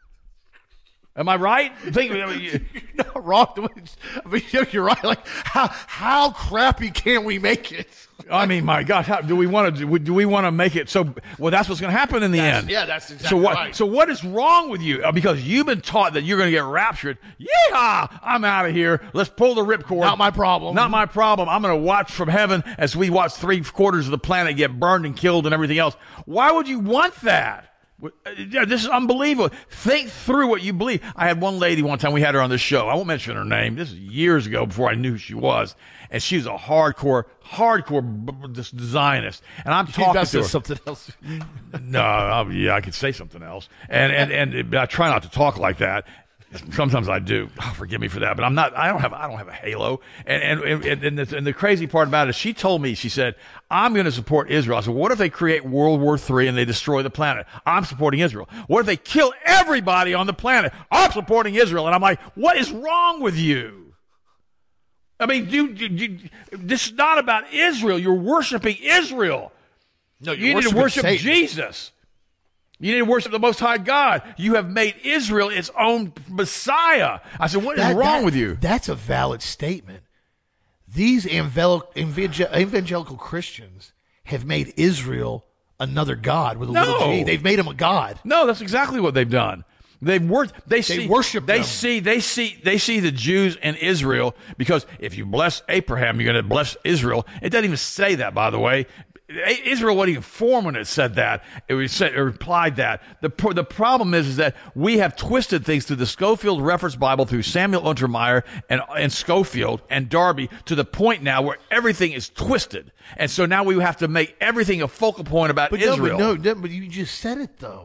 Am I right? Think, I mean, you, You're not wrong. I mean, you're right. Like, how how crappy can we make it? I mean, my God, how, do we want to do, do we want to make it so? Well, that's what's going to happen in the That's- end. yeah, that's exactly so what? right. So what is wrong with you? Uh, Because you've been taught that you're going to get raptured. Yeehaw! I'm out of here. Let's pull the ripcord. Not my problem. Not my problem. I'm going to watch from heaven as we watch three quarters of the planet get burned and killed and everything else. Why would you want that? Yeah, this is unbelievable. Think through what you believe. I had one lady one time, we had her on this show. I won't mention her name. This is years ago before I knew who she was. And she was a hardcore, hardcore b- b- this Zionist. And I'm talking That's to her. something else. No, I, yeah, I could say something else. And, and, and I try not to talk like that. Sometimes I do. Oh, forgive me for that, but I'm not. I don't have. I don't have a halo. And and and, and, the, and the crazy part about it is, she told me. She said, "I'm going to support Israel." I said, "What if they create World War Three and they destroy the planet?" I'm supporting Israel. What if they kill everybody on the planet? I'm supporting Israel. And I'm like, what is wrong with you? I mean, you, you, you, this is not about Israel. You're worshiping Israel. No, You need to worship Jesus. You need to worship the Most High God. You have made Israel its own Messiah. I said, what is That- wrong that- with you? That's a valid statement. These evangel- evangel- evangelical Christians have made Israel another god with a little No. g. They've made him a god. No, that's exactly what they've done. They've worked. They, see, worship They them. see. They see. They see the Jews in Israel, because if you bless Abraham, you're going to bless Israel. It doesn't even say that, by the way. Israel wasn't even formed when it said that. It was said, it replied that. The the problem is, is that we have twisted things through the Schofield Reference Bible, through Samuel Untermeyer and and Schofield and Darby, to the point now where everything is twisted, and so now we have to make everything a focal point about But no, Israel. but no, no, but you just said it though.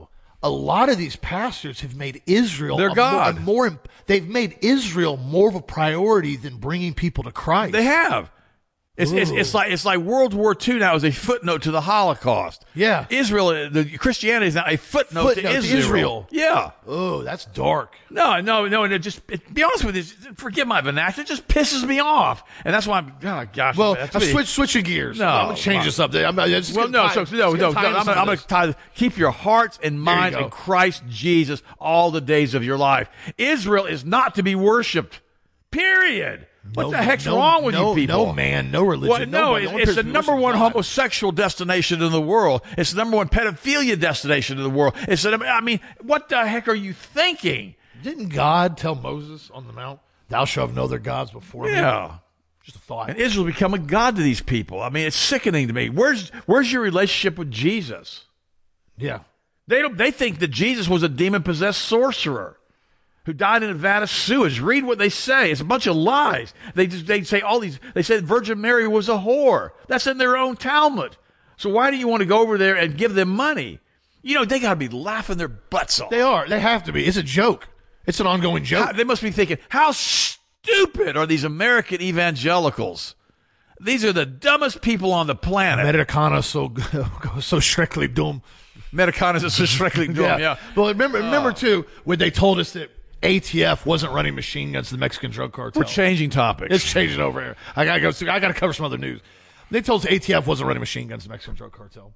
a lot of these pastors have made Israel Their a God. More, a more, they've made Israel more of a priority than bringing people to Christ. They have. It's, it's, it's like it's like World War Two now is a footnote to the Holocaust. Yeah. Israel, the Christianity is now a footnote, Footnote to to Israel. Israel. Yeah. Oh, that's dark. No, no, no, and it just, it, be honest with you, forgive my vernacular, it just pisses me off. And that's why I'm, oh gosh. Well, that's I'm really- switch, switching gears. No, I'm going to change my- this up. I'm, I'm just Well, gonna no, tie- so, no, just no, gonna no, tie into I'm, some I'm of going to this. tie, keep your hearts and you minds go. in Christ Jesus all the days of your life. Israel is not to be worshipped, period. What No, the heck's no, wrong with no, you people? No man, no religion. Well, no, nobody. it's, No one it's appears the to be number worshiping one God. homosexual destination in the world. It's the number one pedophilia destination in the world. It's the, I mean, what the heck are you thinking? Didn't God tell Moses on the mount, "Thou shalt have no other gods before me"? Yeah. Just a thought. And Israel become a god to these people. I mean, it's sickening to me. Where's where's your relationship with Jesus? Yeah. They don't. They think that Jesus was a demon-possessed sorcerer who died in a vat of sewage. Read what they say. It's a bunch of lies. They just, they say all these. They said Virgin Mary was a whore. That's in their own Talmud. So why do you want to go over there and give them money? You know, they got to be laughing their butts off. They are. They have to be. It's a joke. It's an ongoing joke. How- they must be thinking, how stupid are these American evangelicals? These are the dumbest people on the planet. Americana so so schrecklich dumm. Americaners are so schrecklich dumb, yeah. Well, remember, remember too when they told us that A T F wasn't running machine guns to the Mexican drug cartel. We're changing topics. It's changing over here. I gotta go. I gotta cover some other news. They told us A T F wasn't running machine guns to the Mexican drug cartel.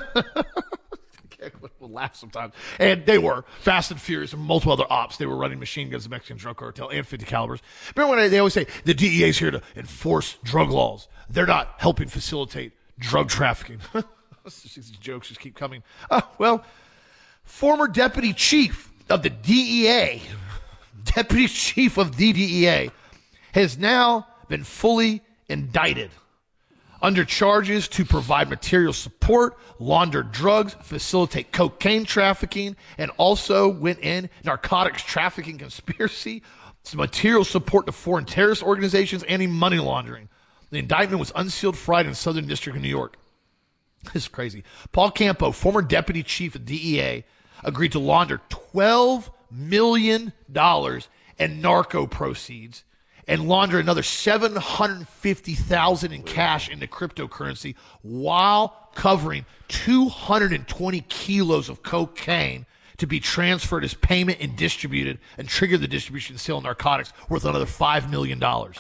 We'll laugh sometimes, and they were Fast and Furious and multiple other ops. They were running machine guns to the Mexican drug cartel and fifty calibers. Remember when they always say the D E A is here to enforce drug laws? They're not helping facilitate drug trafficking. These jokes just keep coming. Uh, well, former deputy chief of the D E A, deputy chief of the D E A, has now been fully indicted under charges to provide material support, launder drugs, facilitate cocaine trafficking, and also went in narcotics trafficking conspiracy, some material support to foreign terrorist organizations, and in money laundering. The indictment was unsealed Friday in the Southern District of New York. This is crazy. Paul Campo, former deputy chief of D E A, agreed to launder twelve million dollars in narco proceeds and launder another seven hundred fifty thousand dollars in cash into cryptocurrency while covering two hundred twenty kilos of cocaine to be transferred as payment and distributed and trigger the distribution and sale of narcotics worth another five million dollars.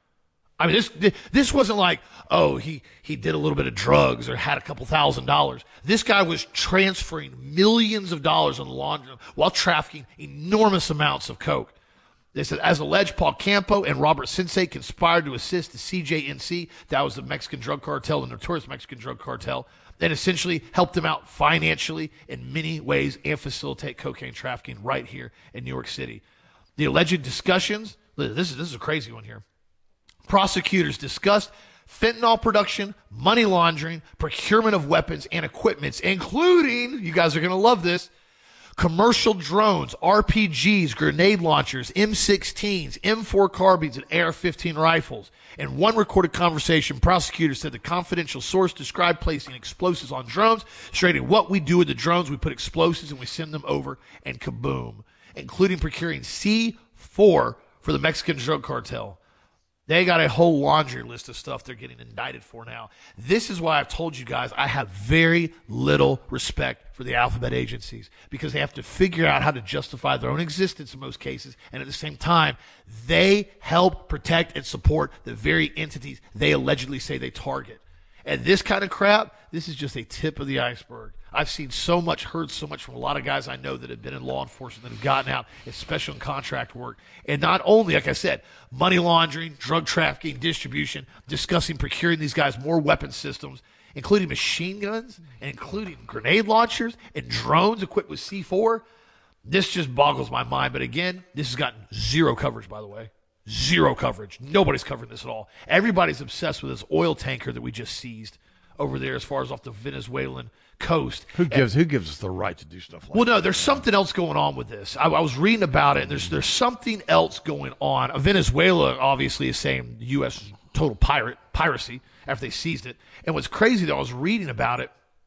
I mean, this this wasn't like, oh, he, he did a little bit of drugs or had a couple thousand dollars. This guy was transferring millions of dollars on the laundering while trafficking enormous amounts of coke. They said, as alleged, Paul Campo and Robert Sensei conspired to assist the C J N C, that was the Mexican drug cartel, the notorious Mexican drug cartel, and essentially helped them out financially in many ways and facilitate cocaine trafficking right here in New York City. The alleged discussions, this is, this is a crazy one here. Prosecutors discussed fentanyl production, money laundering, procurement of weapons and equipments, including, you guys are going to love this, commercial drones, R P Gs, grenade launchers, M sixteens, M four carbines, and A R fifteen rifles. In one recorded conversation, prosecutors said the confidential source described placing explosives on drones, stating what we do with the drones, we put explosives and we send them over, and kaboom, including procuring C four for the Mexican drug cartel. They got a whole laundry list of stuff they're getting indicted for now. This is why I've told you guys I have very little respect for the alphabet agencies, because they have to figure out how to justify their own existence in most cases, and at the same time, they help protect and support the very entities they allegedly say they target. And this kind of crap, this is just a tip of the iceberg. I've seen so much, heard so much from a lot of guys I know that have been in law enforcement that have gotten out in special and contract work. And not only, like I said, money laundering, drug trafficking, distribution, discussing procuring these guys more weapon systems, including machine guns and including grenade launchers and drones equipped with C four. This just boggles my mind. But again, this has gotten zero coverage, by the way. Zero coverage. Nobody's covering this at all. Everybody's obsessed with this oil tanker that we just seized over there as far as off the Venezuelan coast. Who gives Who gives us the right to do stuff like Well, that? no, there's something else going on with this. I, I was reading about it, and there's there's something else going on. Venezuela obviously is saying the U S is total pirate piracy after they seized it. And what's crazy, though, I was reading about it.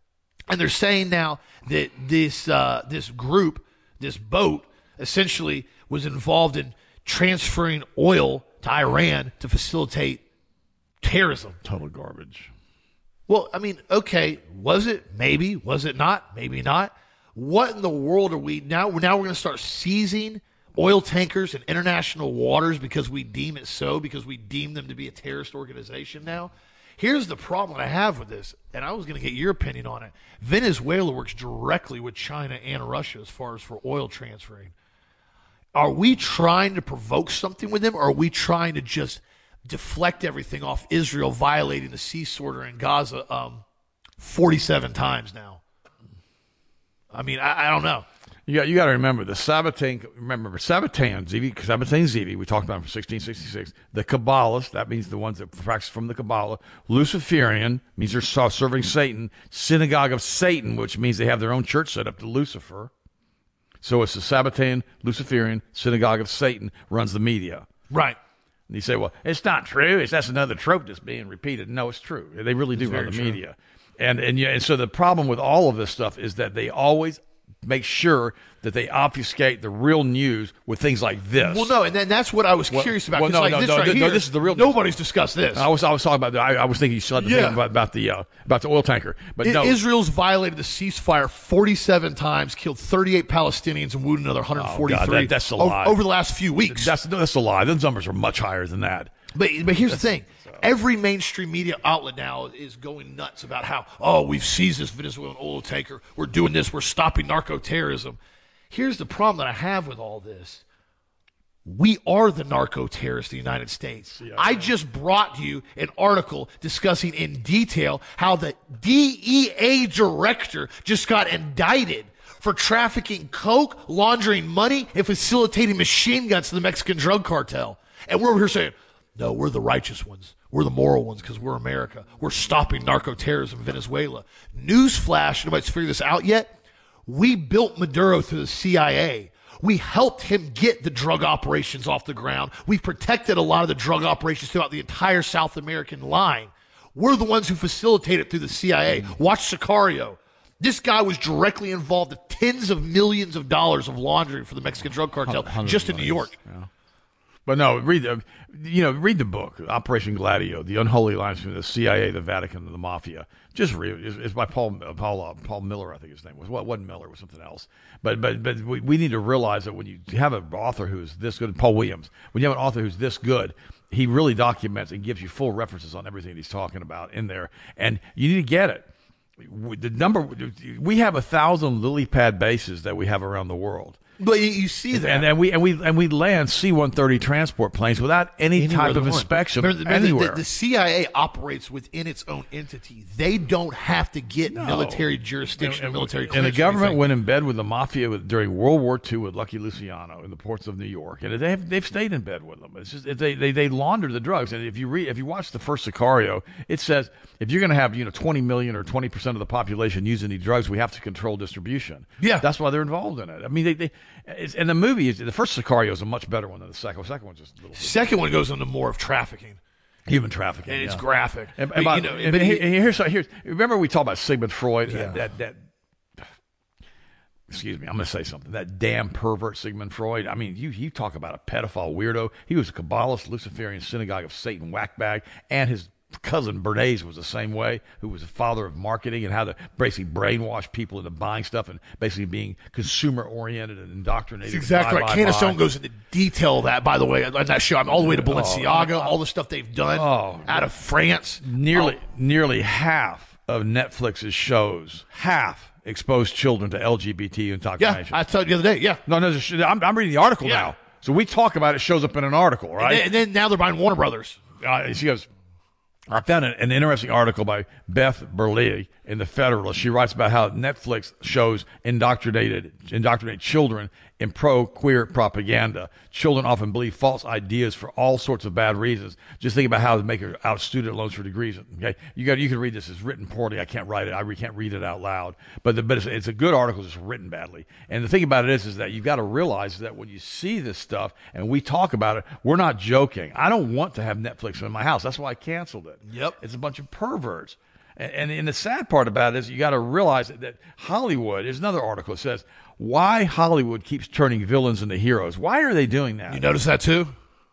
And they're saying now that this uh, this group, this boat, essentially was involved in transferring oil to Iran to facilitate terrorism. Total garbage. Well, I mean, okay, was it? Maybe. Was it not? Maybe not. What in the world are we now? Now we're going to start seizing oil tankers in international waters because we deem it so, because we deem them to be a terrorist organization now. Here's the problem I have with this, and I was going to get your opinion on it. Venezuela works directly with China and Russia as far as for oil transferring. Are we trying to provoke something with them, or are we trying to just deflect everything off Israel violating the cease order in Gaza um, forty-seven times now? I mean, I, I don't know. You got, you got to remember the Sabbatean. Remember Sabbatean, Zivi, Sabbatean Zivi. We talked about him from sixteen sixty-six. The Kabbalists, that means the ones that practice from the Kabbalah. Luciferian means they're serving Satan. Synagogue of Satan, which means they have their own church set up to Lucifer. So it's the Sabbatean, Luciferian, Synagogue of Satan runs the media. Right. And you say, well, it's not true. It's that's another trope that's being repeated. No, it's true. They really do It's run very the true. media. And and yeah, and so the problem with all of this stuff is that they always make sure that they obfuscate the real news with things like this. Well, no, and then that's what I was Well- curious about. well, 'cause no, like no, this no, right no, here, this is the real- Nobody's discussed this. I was I was talking about the, I, I was thinking you said the Yeah. thing about, about the uh, about the oil tanker, but I- no, Israel's violated the ceasefire forty-seven times, killed thirty-eight Palestinians, and wounded another one hundred forty-three Oh, God, that- that's a o- lie. over the last few weeks. that's that's a lie. Those numbers are much higher than that. But but here's the thing. Every mainstream media outlet now is going nuts about how, oh, we've seized this Venezuelan oil tanker. We're doing this. We're stopping narco-terrorism. Here's the problem that I have with all this. We are the narco-terrorists of the United States. I just brought you an article discussing in detail how the D E A director just got indicted for trafficking coke, laundering money, and facilitating machine guns to the Mexican drug cartel. And we're over here saying, no, we're the righteous ones. We're the moral ones because we're America. We're stopping narco-terrorism in Venezuela. Newsflash, nobody's figured this out yet. We built Maduro through the C I A. We helped him get the drug operations off the ground. We've protected a lot of the drug operations throughout the entire South American line. We're the ones who facilitated through the C I A. Watch Sicario. This guy was directly involved in tens of millions of dollars of laundering for the Mexican drug cartel Hundreds just of in New millions, York. yeah. But no, read the, you know, read the book, Operation Gladio, the unholy alliance between the C I A, the Vatican, and the mafia. Just read. It's, it's by Paul Paul uh, Paul Miller, I think his name was. Well, it wasn't Miller, it was something else. But but but we, we need to realize that when you have an author who's this good, Paul Williams, when you have an author who's this good, he really documents and gives you full references on everything he's talking about in there, and you need to get it. The number we have a thousand lily pad bases that we have around the world. But you, you see that. And, and we and we and we land C one thirty transport planes without any Anywhere type they of want. inspection Remember, the- remember the- anywhere. The, the C I A operates within its own entity. They don't have to get No. military jurisdiction, and, military and clearance. the or government anything. went in bed with the mafia with, during World War Two with Lucky Luciano in the ports of New York, and they have, they've stayed in bed with them. It's just they they they launder the drugs. And if you read if you watch the first Sicario, it says if you're going to have you know twenty million or twenty percent of the population using these drugs, we have to control distribution. Yeah. That's why they're involved in it. I mean, they they it's, and the movie is the first Sicario is a much better one than the second. The second one's just a little bit Second one goes into more of trafficking, human trafficking, and it's yeah. graphic. And, But, and by- you know, and but here- he- here's, here's remember we talked about Sigmund Freud. Yeah. That, that that excuse me, I'm going to say something. That damn pervert Sigmund Freud. I mean, you you talk about a pedophile weirdo. He was a Kabbalist, Luciferian, Synagogue of Satan whackbag, and his cousin Bernays was the same way, who was the father of marketing and how to basically brainwash people into buying stuff and basically being consumer oriented and indoctrinated. That's exactly Buy, right. buy, Candace buy. Stone goes into detail of that, by the way, on that show. I'm all the way to Balenciaga, all the stuff they've done Oh. out of France. Nearly, Oh, nearly half of Netflix's shows, half expose children to L G B T yeah, indoctrination. I told you the other day. Yeah. no, no, this is- I'm, I'm reading the article Yeah. now. So we talk about it, it shows up in an article, And right? then, and then now they're buying Warner Brothers. uh, she goes, I found an, an interesting article by Beth Burleigh in the Federalist. She writes about how Netflix shows indoctrinated indoctrinate children in pro-queer propaganda. Children often believe false ideas for all sorts of bad reasons. Just think about how to make out student loans for degrees. Okay, you got you can read this. It's written poorly. I can't write it. I re- can't read it out loud. But the, but it's, it's a good article, just written badly. And the thing about it is, is that you've got to realize that when you see this stuff and we talk about it, we're not joking. I don't want to have Netflix in my house. That's why I canceled it. Yep. It's a bunch of perverts. And, and, and the sad part about it is you got to realize that, that Hollywood, there's another article that says, why Hollywood keeps turning villains into heroes. Why are they doing that? You notice that too?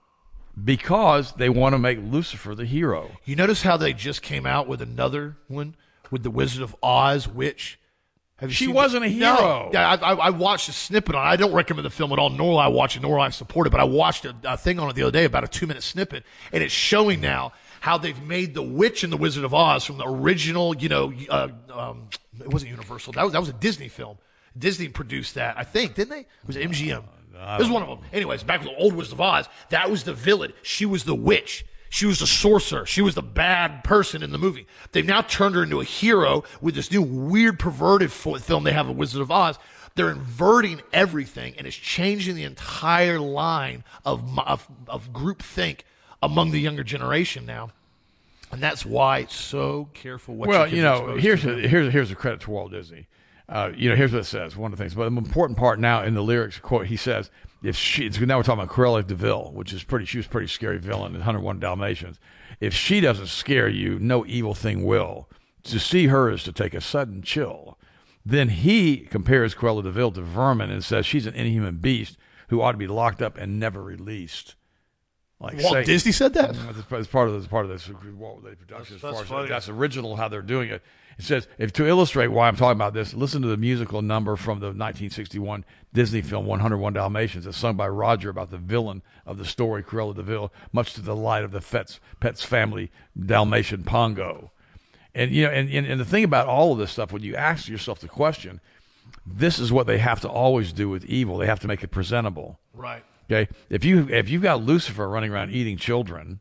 Because they want to make Lucifer the hero. You notice how they just came out with another one with the Wizard of Oz witch? Have you She seen wasn't the, a hero. No. Yeah, I, I, I watched a snippet on it. I don't recommend the film at all, nor will I watch it, nor will I support it, but I watched a, a thing on it the other day, about a two-minute snippet, and it's showing now how they've made the witch in the Wizard of Oz from the original, you know, uh, um, it wasn't Universal. That was, that was a Disney film. Disney produced that, I think, didn't they? It was M G M. It was one of them. Anyways, back to the old Wizard of Oz, that was the villain. She was the witch. She was the sorcerer. She was the bad person in the movie. They've now turned her into a hero with this new weird perverted film they have of Wizard of Oz. They're inverting everything, and it's changing the entire line of, of, of groupthink among the younger generation now. And that's why it's so careful what well, you you know, here's a, here's a, here's a credit to Walt Disney. Uh, you know, here's what it says. One of the things, but the important part now in the lyrics quote, he says, "If she," it's, now we're talking about Cruella de Vil, which is pretty. She was a pretty scary villain in one hundred one Dalmatians. If she doesn't scare you, no evil thing will. To see her is to take a sudden chill. Then he compares Cruella de Vil to vermin and says she's an inhuman beast who ought to be locked up and never released. Like Walt say, Disney said that? As part of this, part of this Walt Disney production. That's, as that's far funny. as that's original how they're doing it. It says, if to illustrate why I'm talking about this, listen to the musical number from the nineteen sixty-one Disney film one oh one Dalmatians. It's sung by Roger about the villain of the story, Cruella de Vil, much to the delight of the Pet's, Pet's family, Dalmatian Pongo. And, you know, and, and, and the thing about all of this stuff, when you ask yourself the question, this is what they have to always do with evil. They have to make it presentable. Right. Okay? If, you, if you've got Lucifer running around eating children,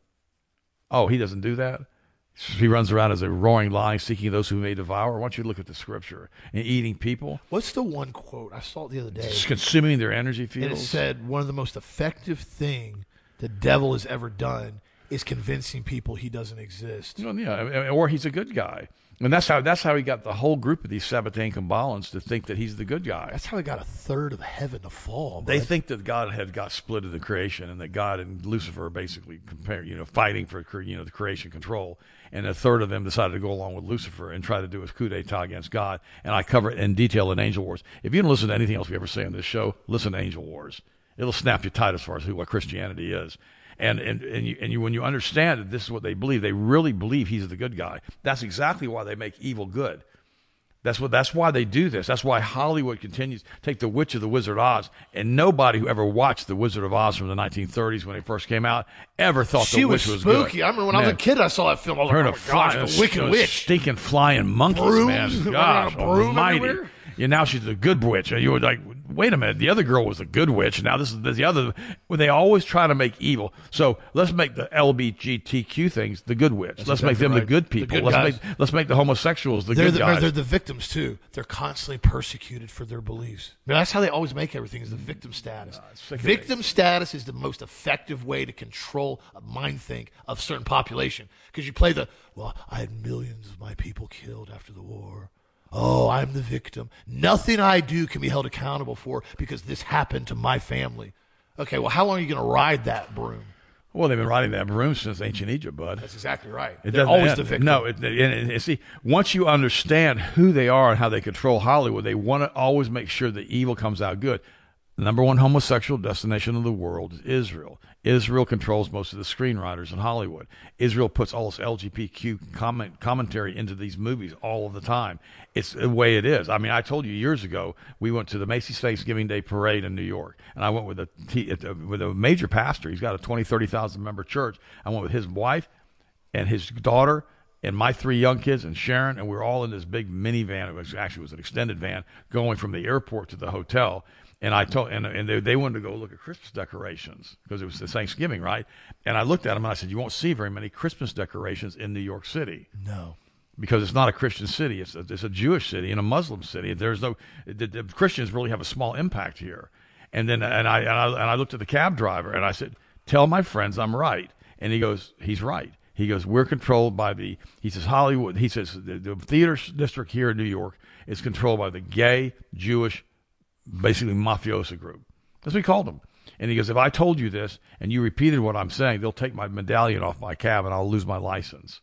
oh, he doesn't do that? He runs around as a roaring lion, seeking those who may devour. Why don't you look at the scripture and eating people? What's the one quote? I saw it the other day. Just consuming their energy fields. And it said, one of the most effective thing the devil has ever done is convincing people he doesn't exist. Well, yeah, or he's a good guy. And that's how that's how he got the whole group of these Sabbatean Kabbalans to think that he's the good guy. That's how he got a third of heaven to fall. They bud. think that God had got split in the creation, and that God and Lucifer are basically compare, you know, fighting for you know the creation control. And a third of them decided to go along with Lucifer and try to do his coup d'état against God. And I cover it in detail in Angel Wars. If you don't listen to anything else we ever say on this show, listen to Angel Wars. It'll snap you tight as far as who what Christianity is. And and and, you, and you, when you understand that this is what they believe, they really believe he's the good guy. That's exactly why they make evil good. That's what. That's why they do this. That's why Hollywood continues to take The Witch of the Wizard of Oz, and nobody who ever watched The Wizard of Oz from the nineteen thirties when it first came out ever thought she The Witch was was spooky. good. I remember when Man. I was a kid, I saw that film. I was Her like, and oh my gosh, fly- the Wicked those Witch. stinking flying monkeys, Brooms? man. Running Gosh, around a broom almighty. everywhere? Yeah, now she's the good witch. And you were like, wait a minute, the other girl was the good witch. Now this is the other. Well, they always try to make evil. So let's make the L G B T Q things the good witch. That's let's exactly make them right. the good The people. good let's guys. make let's make the homosexuals the They're good the, guys. they're the victims too. They're constantly persecuted for their beliefs. I mean, that's how they always make everything, is the victim status. sickening. Victim status is the most effective way to control a mind think of certain population. Because you play the, well, I had millions of my people killed after the war. Oh, I'm the victim. Nothing I do can be held accountable for because this happened to my family. Okay, well, how long are you going to ride that broom? Well, they've been riding that broom since ancient Egypt, bud. That's exactly right. It They're doesn't always end. the victim. No, it, and, and, and see, once you understand who they are and how they control Hollywood, they want to always make sure the evil comes out good. The number one homosexual destination of the world is Israel. Israel controls most of the screenwriters in Hollywood. Israel puts all this L G B T Q comment, commentary into these movies all of the time. It's the way it is. I mean, I told you years ago, we went to the Macy's Thanksgiving Day Parade in New York, and I went with a, with a major pastor. He's got a twenty, thirty thousand member church. I went with his wife and his daughter and my three young kids and Sharon, and we were all in this big minivan. It was actually it was an extended van going from the airport to the hotel. And I told, and, and they, they wanted to go look at Christmas decorations because it was the Thanksgiving, right? And I looked at them and I said, you won't see very many Christmas decorations in New York City. No. Because it's not a Christian city. It's a, it's a Jewish city and a Muslim city. There's no, the, the Christians really have a small impact here. And then, and I, and I, and I looked at the cab driver and I said, tell my friends I'm right. And he goes, he's right. He goes, we're controlled by the, he says, Hollywood, he says, the, the theater district here in New York is controlled by the gay, Jewish, basically mafiosa group. That's what he called them. And he goes, if I told you this and you repeated what I'm saying, they'll take my medallion off my cab and I'll lose my license.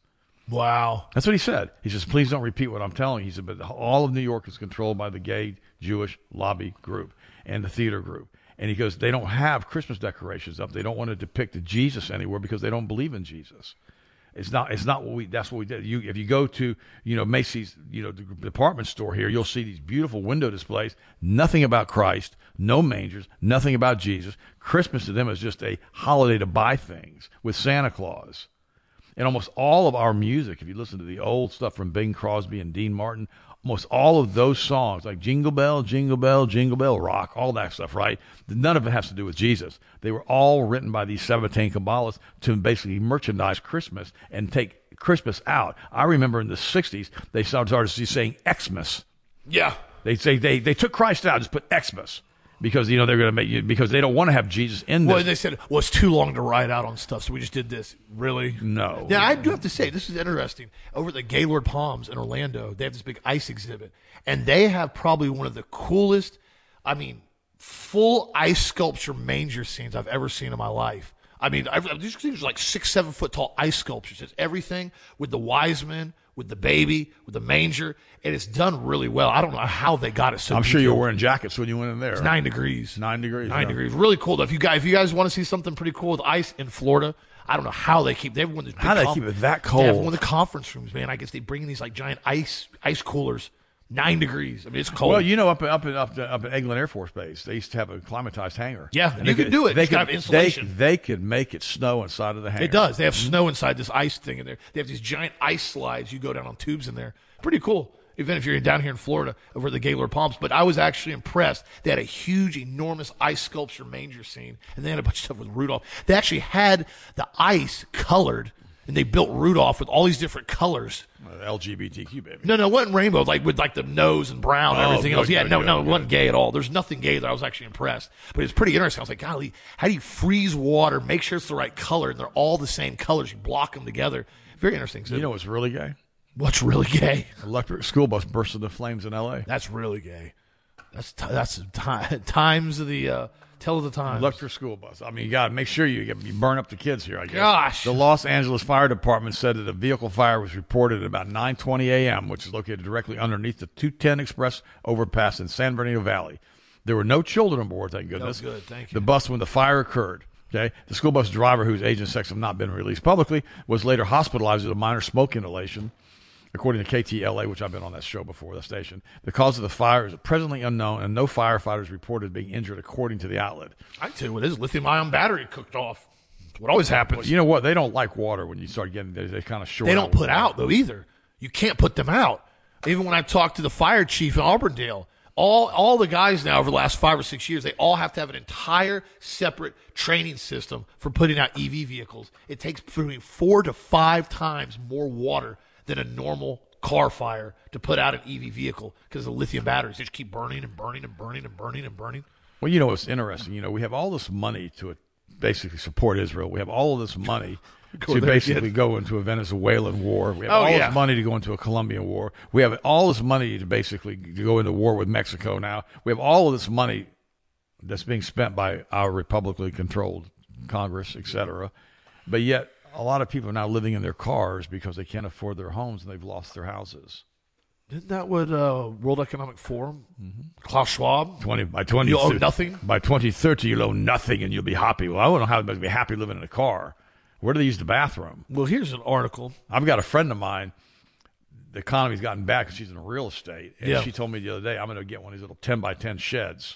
Wow. That's what he said. He says, please don't repeat what I'm telling you. He said, but all of New York is controlled by the gay Jewish lobby group and the theater group. And he goes, they don't have Christmas decorations up. They don't want to depict Jesus anywhere because they don't believe in Jesus. It's not. It's not what we. That's what we did. You, if you go to, you know, Macy's, you know, the department store here, you'll see these beautiful window displays. Nothing about Christ, no mangers, nothing about Jesus. Christmas to them is just a holiday to buy things with Santa Claus. And almost all of our music, if you listen to the old stuff from Bing Crosby and Dean Martin, almost all of those songs, like Jingle Bell, Jingle Bell, Jingle Bell Rock, all that stuff, right? None of it has to do with Jesus. They were all written by these Sabbatean Kabbalists to basically merchandise Christmas and take Christmas out. I remember in the sixties, they started saying Xmas. Yeah. They say they, they took Christ out, just put Xmas. Because, you know, they're going to make you, because they don't want to have Jesus in this. Well, they said, well, it's too long to write out on stuff, so we just did this. Really? No. Now, I do have to say, this is interesting. Over at the Gaylord Palms in Orlando, they have this big ice exhibit. And they have probably one of the coolest, I mean, full ice sculpture manger scenes I've ever seen in my life. I mean, I've, these things are like six, seven foot tall ice sculptures. It's everything with the wise men, with the baby, with the manger, and it's done really well. I don't know how they got it so I'm sure you detailed. were wearing jackets when you went in there. It's nine degrees. Nine degrees. Nine yeah. degrees. Really cool, though. If you guys, if you guys want to see something pretty cool with ice in Florida, I don't know how they keep. They have one of these big How do they conf- keep it that They have cold? one of the conference rooms, man. I guess they bring in these like giant ice ice coolers. Nine degrees. I mean, it's cold. Well, you know, up in, up in, up, in, up at Eglin Air Force Base, they used to have a climatized hangar. Yeah, and you they could do it. They It's could got insulation. They, they could make it snow inside of the hangar. It does. They have snow inside this ice thing in there. They have these giant ice slides. You go down on tubes in there. Pretty cool. Even if you're down here in Florida over at the Gaylord Palms. But I was actually impressed. They had a huge, enormous ice sculpture manger scene, and they had a bunch of stuff with Rudolph. They actually had the ice colored, and they built Rudolph with all these different colors. Uh, L G B T Q, baby. No, no, it wasn't rainbow, like with like the nose and brown and Oh, everything good, else. Yeah, good, no, good, no, it good. wasn't gay at all. There's nothing gay there. I was actually impressed. But it's pretty interesting. I was like, golly, how do you freeze water, make sure it's the right color, and they're all the same colors? You block them together. Very interesting. So, You know what's really gay? what's really gay? Electric school bus burst into flames in L A. That's really gay. That's t- that's t- times of the uh, tell of the times. Electric school bus. I mean, you got to make sure you, get, you burn up the kids here, I guess. Gosh. The Los Angeles Fire Department said that a vehicle fire was reported at about nine twenty a.m., which is located directly underneath the two ten Express overpass in San Bernardino Valley. There were no children on board, thank goodness. Oh, good, thank you. The bus when the fire occurred. Okay, the school bus driver, whose age and sex have not been released publicly, was later hospitalized with a minor smoke inhalation. According to K T L A, which I've been on that show before, the station, the cause of the fire is presently unknown, and no firefighters reported being injured, according to the outlet. I can tell you what it is. Lithium-ion battery cooked off. It's what always happens. Well, you know what? They don't like water when you start getting. They, they kind of short. They don't out put with out, though, either. You can't put them out. Even when I talked to the fire chief in Auburndale, all all the guys now over the last five or six years, they all have to have an entire separate training system for putting out E V vehicles. It takes between four to five times more water than a normal car fire to put out an E V vehicle because the lithium batteries they just keep burning and burning and burning and burning and burning. Well, you know what's interesting? You know, we have all this money to basically support Israel. We have all of this money Go to there, basically kid. go into a Venezuelan war. We have Oh, all yeah. this money to go into a Colombian war. We have all this money to basically to go into war with Mexico now. We have all of this money that's being spent by our republicly controlled Congress, et cetera. But yet, a lot of people are now living in their cars because they can't afford their homes and they've lost their houses. Isn't that what uh, World Economic Forum, Klaus Schwab? Twenty by twenty, You owe nothing? By twenty thirty, you'll owe nothing, and you'll be happy. Well, I don't know how to be happy living in a car. Where do they use the bathroom? Well, here's an article. I've got a friend of mine. The economy's gotten bad because she's in real estate, and Yeah. she told me the other day, I'm going to get one of these little ten by ten sheds.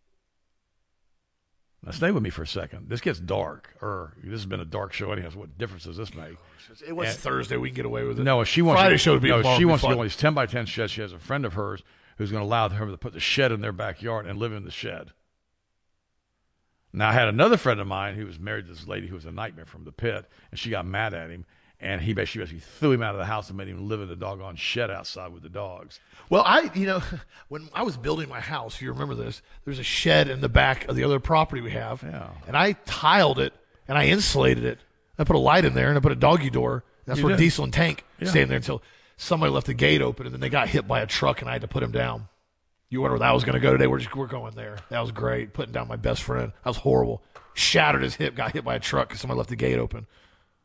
Now, stay with me for a second. This gets dark, or this has been a dark show anyhow. So what difference does this make? It was And- Thursday. We can get away with it. No, she wants Friday to, show to be no, tomorrow she would be wants to fun. get one of these ten by ten sheds. She has a friend of hers who's going to allow her to put the shed in their backyard and live in the shed. Now, I had another friend of mine who was married to this lady who was a nightmare from the pit, and she got mad at him, and he basically, basically threw him out of the house and made him live in the doggone shed outside with the dogs. Well, I, you know, when I was building my house, if you remember this, there's a shed in the back of the other property we have. Yeah. And I tiled it, and I insulated it. I put a light in there, and I put a doggy door. That's You where did. Diesel and Tank Yeah. stayed in there until somebody left the gate open, and then they got hit by a truck, and I had to put them down. You wonder where that was going to go today? We're just we're going there. That was great. Putting down my best friend. That was horrible. Shattered his hip, got hit by a truck because somebody left the gate open.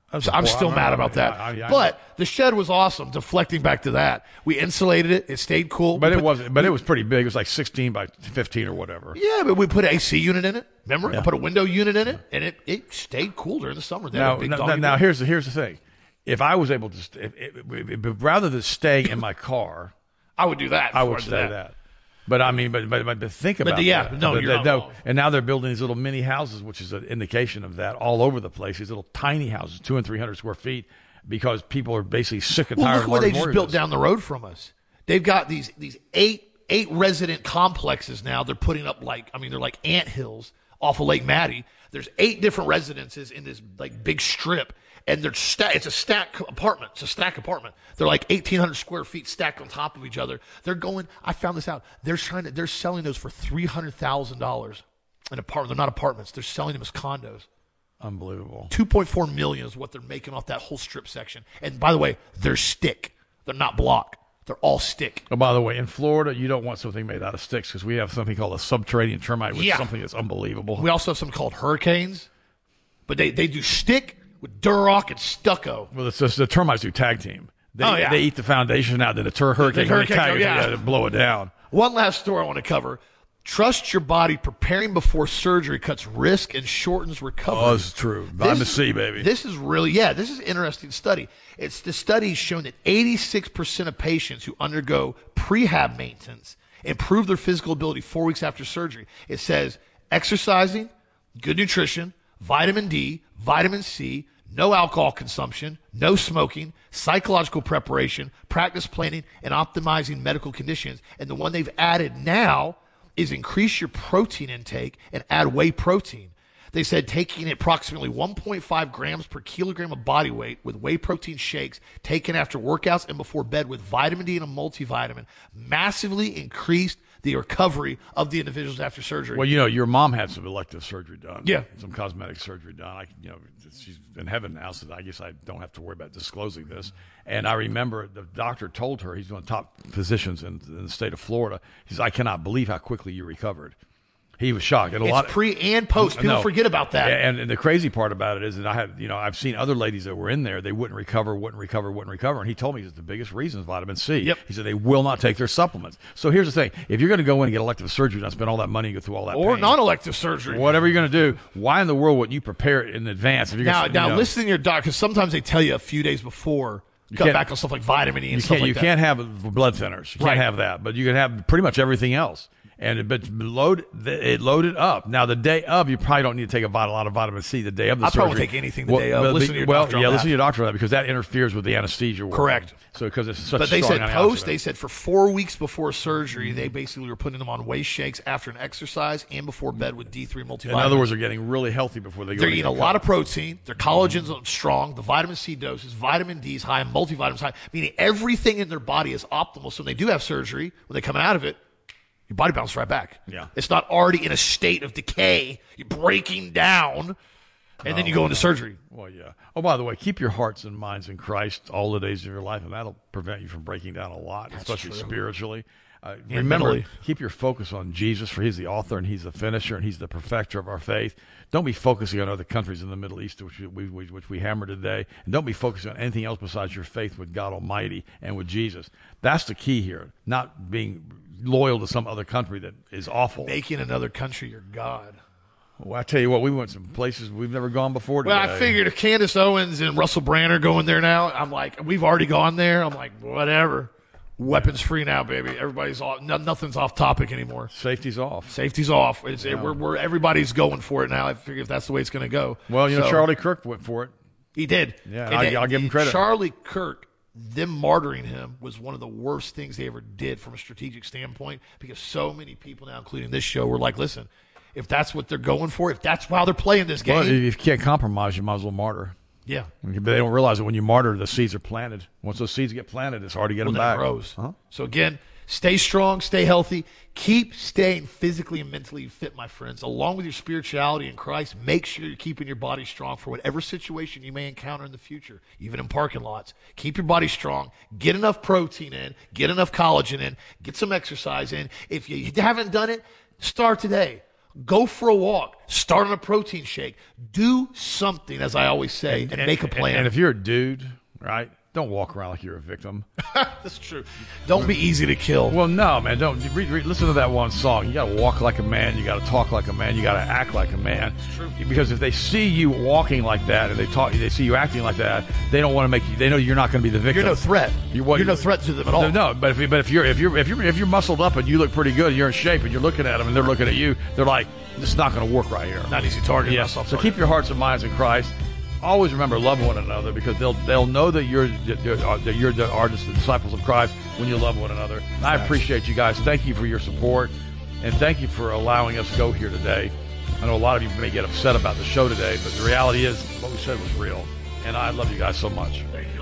So I'm still mad about that. I, I, I, but the shed was awesome. Deflecting back to that, we insulated it. It stayed cool. But we it put, wasn't. But it was pretty big. It was like sixteen by fifteen or whatever. Yeah, but we put an A C unit in it. Remember, Yeah. I put a window unit in it, and it, it stayed cool during the summer. They had Now, a big now, doggy now bed. here's the here's the thing. If I was able to, st- if, if, if, if, rather than staying in my car, I would do that. I before would did say that. But I mean, but but but, but think about yeah, that. no, But you're they- not no, wrong. and now they're building these little mini houses, which is an indication of that all over the place. These little tiny houses, two and three hundred square feet, because people are basically sick and Well, tired look of what they large just mortgages. built down the road from us. They've got these these eight eight resident complexes now. They're putting up like I mean they're like ant hills off of Lake Maddie. There's eight different residences in this like big strip, and they're sta- it's a stack apartment. It's a stack apartment. They're like eighteen hundred square feet stacked on top of each other. They're going. I found this out. They're trying to. They're selling those for three hundred thousand dollars an apartment. They're not apartments. They're selling them as condos. Unbelievable. two point four million is what they're making off that whole strip section. And by the way, they're stick. They're not block. They're all stick. Oh, by the way, in Florida, you don't want something made out of sticks because we have something called a subterranean termite, which Yeah. is something that's unbelievable. We also have something called hurricanes, but they, they do stick with Durock and stucco. Well, it's just the termites do tag team. They, Oh, yeah. they eat the foundation out, then the tur- hurricane, when they hurricane tag go, it, yeah. they gotta blow it down. One last story I want to cover. Trust your body. Preparing before surgery cuts risk and shortens recovery. Oh, this is true. Vitamin This- C, baby. This is really, yeah, this is an interesting study. It's the study's shown that eighty-six percent of patients who undergo prehab maintenance improve their physical ability four weeks after surgery. It says exercising, good nutrition, vitamin D, vitamin C, no alcohol consumption, no smoking, psychological preparation, practice planning, and optimizing medical conditions. And the one they've added now is increase your protein intake and add whey protein. They said taking approximately one point five grams per kilogram of body weight with whey protein shakes taken after workouts and before bed with vitamin D and a multivitamin massively increased the recovery of the individuals after surgery. Well, you know, your mom had some elective surgery done. Yeah. Some cosmetic surgery done. I, you know, she's in heaven now, so I guess I don't have to worry about disclosing this. And I remember the doctor told her, he's one of the top physicians in, in the state of Florida, he says, I cannot believe how quickly you recovered. He was shocked. And a it's lot pre and post. People No. forget about that. And, and the crazy part about it is that I had, you know, I've seen other ladies that were in there. They wouldn't recover, wouldn't recover, wouldn't recover. And he told me it's the biggest reason is vitamin C. Yep. He said they will not take their supplements. So here's the thing: if you're going to go in and get elective surgery, and spend all that money and go through all that, Or pain, non-elective surgery. whatever you're going to do, why in the world wouldn't you prepare it in advance? If you're Now, gonna, now you know, listen to your doctor, because sometimes they tell you a few days before, cut can't- back on stuff like vitamin E and you stuff can't like you that. can't have blood thinners. You Right. can't have that, but you can have pretty much everything else. And it, but load it loaded up. Now the day of, you probably don't need to take a, vit- a lot of vitamin C. The day of the I surgery, probably won't take anything the day of. Well, Listen the- to your well, doctor on yeah, that. listen to your doctor on that because that interferes with the anesthesia. Work. Correct. So because it's such But a they strong said post, antioxidant. they said for four weeks before surgery, they basically were putting them on whey shakes after an exercise and before bed with D three multivitamin. In other words, they're getting really healthy before they go. they're to eating a get lot cut. of protein. Their collagen's strong. The vitamin C doses, vitamin D is high, and multivitamins high. Meaning everything in their body is optimal. So when they do have surgery, when they come out of it, your body bounces right back. Yeah. It's not already in a state of decay. You're breaking down, and then you go into surgery. Well, yeah. Oh, by the way, keep your hearts and minds in Christ all the days of your life, and that'll prevent you from breaking down a lot, especially true. spiritually. Uh, And remember, mentally. keep your focus on Jesus, for He's the author and He's the finisher and He's the perfecter of our faith. Don't be focusing on other countries in the Middle East, which we, we, which we hammered today, and don't be focusing on anything else besides your faith with God Almighty and with Jesus. That's the key here, not being loyal to some other country that is awful. Making another country your God. Well, I tell you what, we went some places we've never gone before today. Well, I figured if Candace Owens and Russell Brand are going there now, I'm like, we've already gone there. I'm like, whatever. Weapons free now, baby. Everybody's off. No, nothing's off topic anymore. Safety's off. Safety's off. It's, it, we're, we're, everybody's going for it now. I figure if that's the way it's going to go. Well, you know, So, Charlie Kirk went for it. He did. Yeah, And I- that- I'll give him credit. Charlie Kirk, them martyring him was one of the worst things they ever did from a strategic standpoint because so many people now, including this show, were like, listen, if that's what they're going for, if that's how they're playing this game, Well, if you can't compromise, you might as well martyr. yeah. But they don't realize that when you martyr, the seeds are planted. Once those seeds get planted, it's hard to get Well, them then back. it grows. Huh? So again, stay strong, stay healthy, keep staying physically and mentally fit, my friends. Along with your spirituality in Christ, make sure you're keeping your body strong for whatever situation you may encounter in the future, even in parking lots. Keep your body strong, get enough protein in, get enough collagen in, get some exercise in. If you haven't done it, start today. Go for a walk. Start on a protein shake. Do something, as I always say, and, and make a plan. And, and if you're a dude, right, don't walk around like you're a victim. That's true. Don't be easy to kill. Well, no, man. Don't read, read, listen to that one song. You got to walk like a man. You got to talk like a man. You got to act like a man. True. Because if they see you walking like that and they talk, they see you acting like that, they don't want to make you. They know you're not going to be the victim. You're no threat. You're, what, you're no threat to them at all. No, but if but if you're if you're if you're if you're muscled up and you look pretty good, and you're in shape, and you're looking at them and they're looking at you, they're like, this is not going to work right here. Not easy target. Yeah. So keep your hearts and minds in Christ. Always remember, love one another, because they'll they'll know that you're that you're the artists, the disciples of Christ, when you love one another. I appreciate you guys. Thank you for your support, and thank you for allowing us to go here today. I know a lot of you may get upset about the show today, but the reality is what we said was real, and I love you guys so much. Thank you.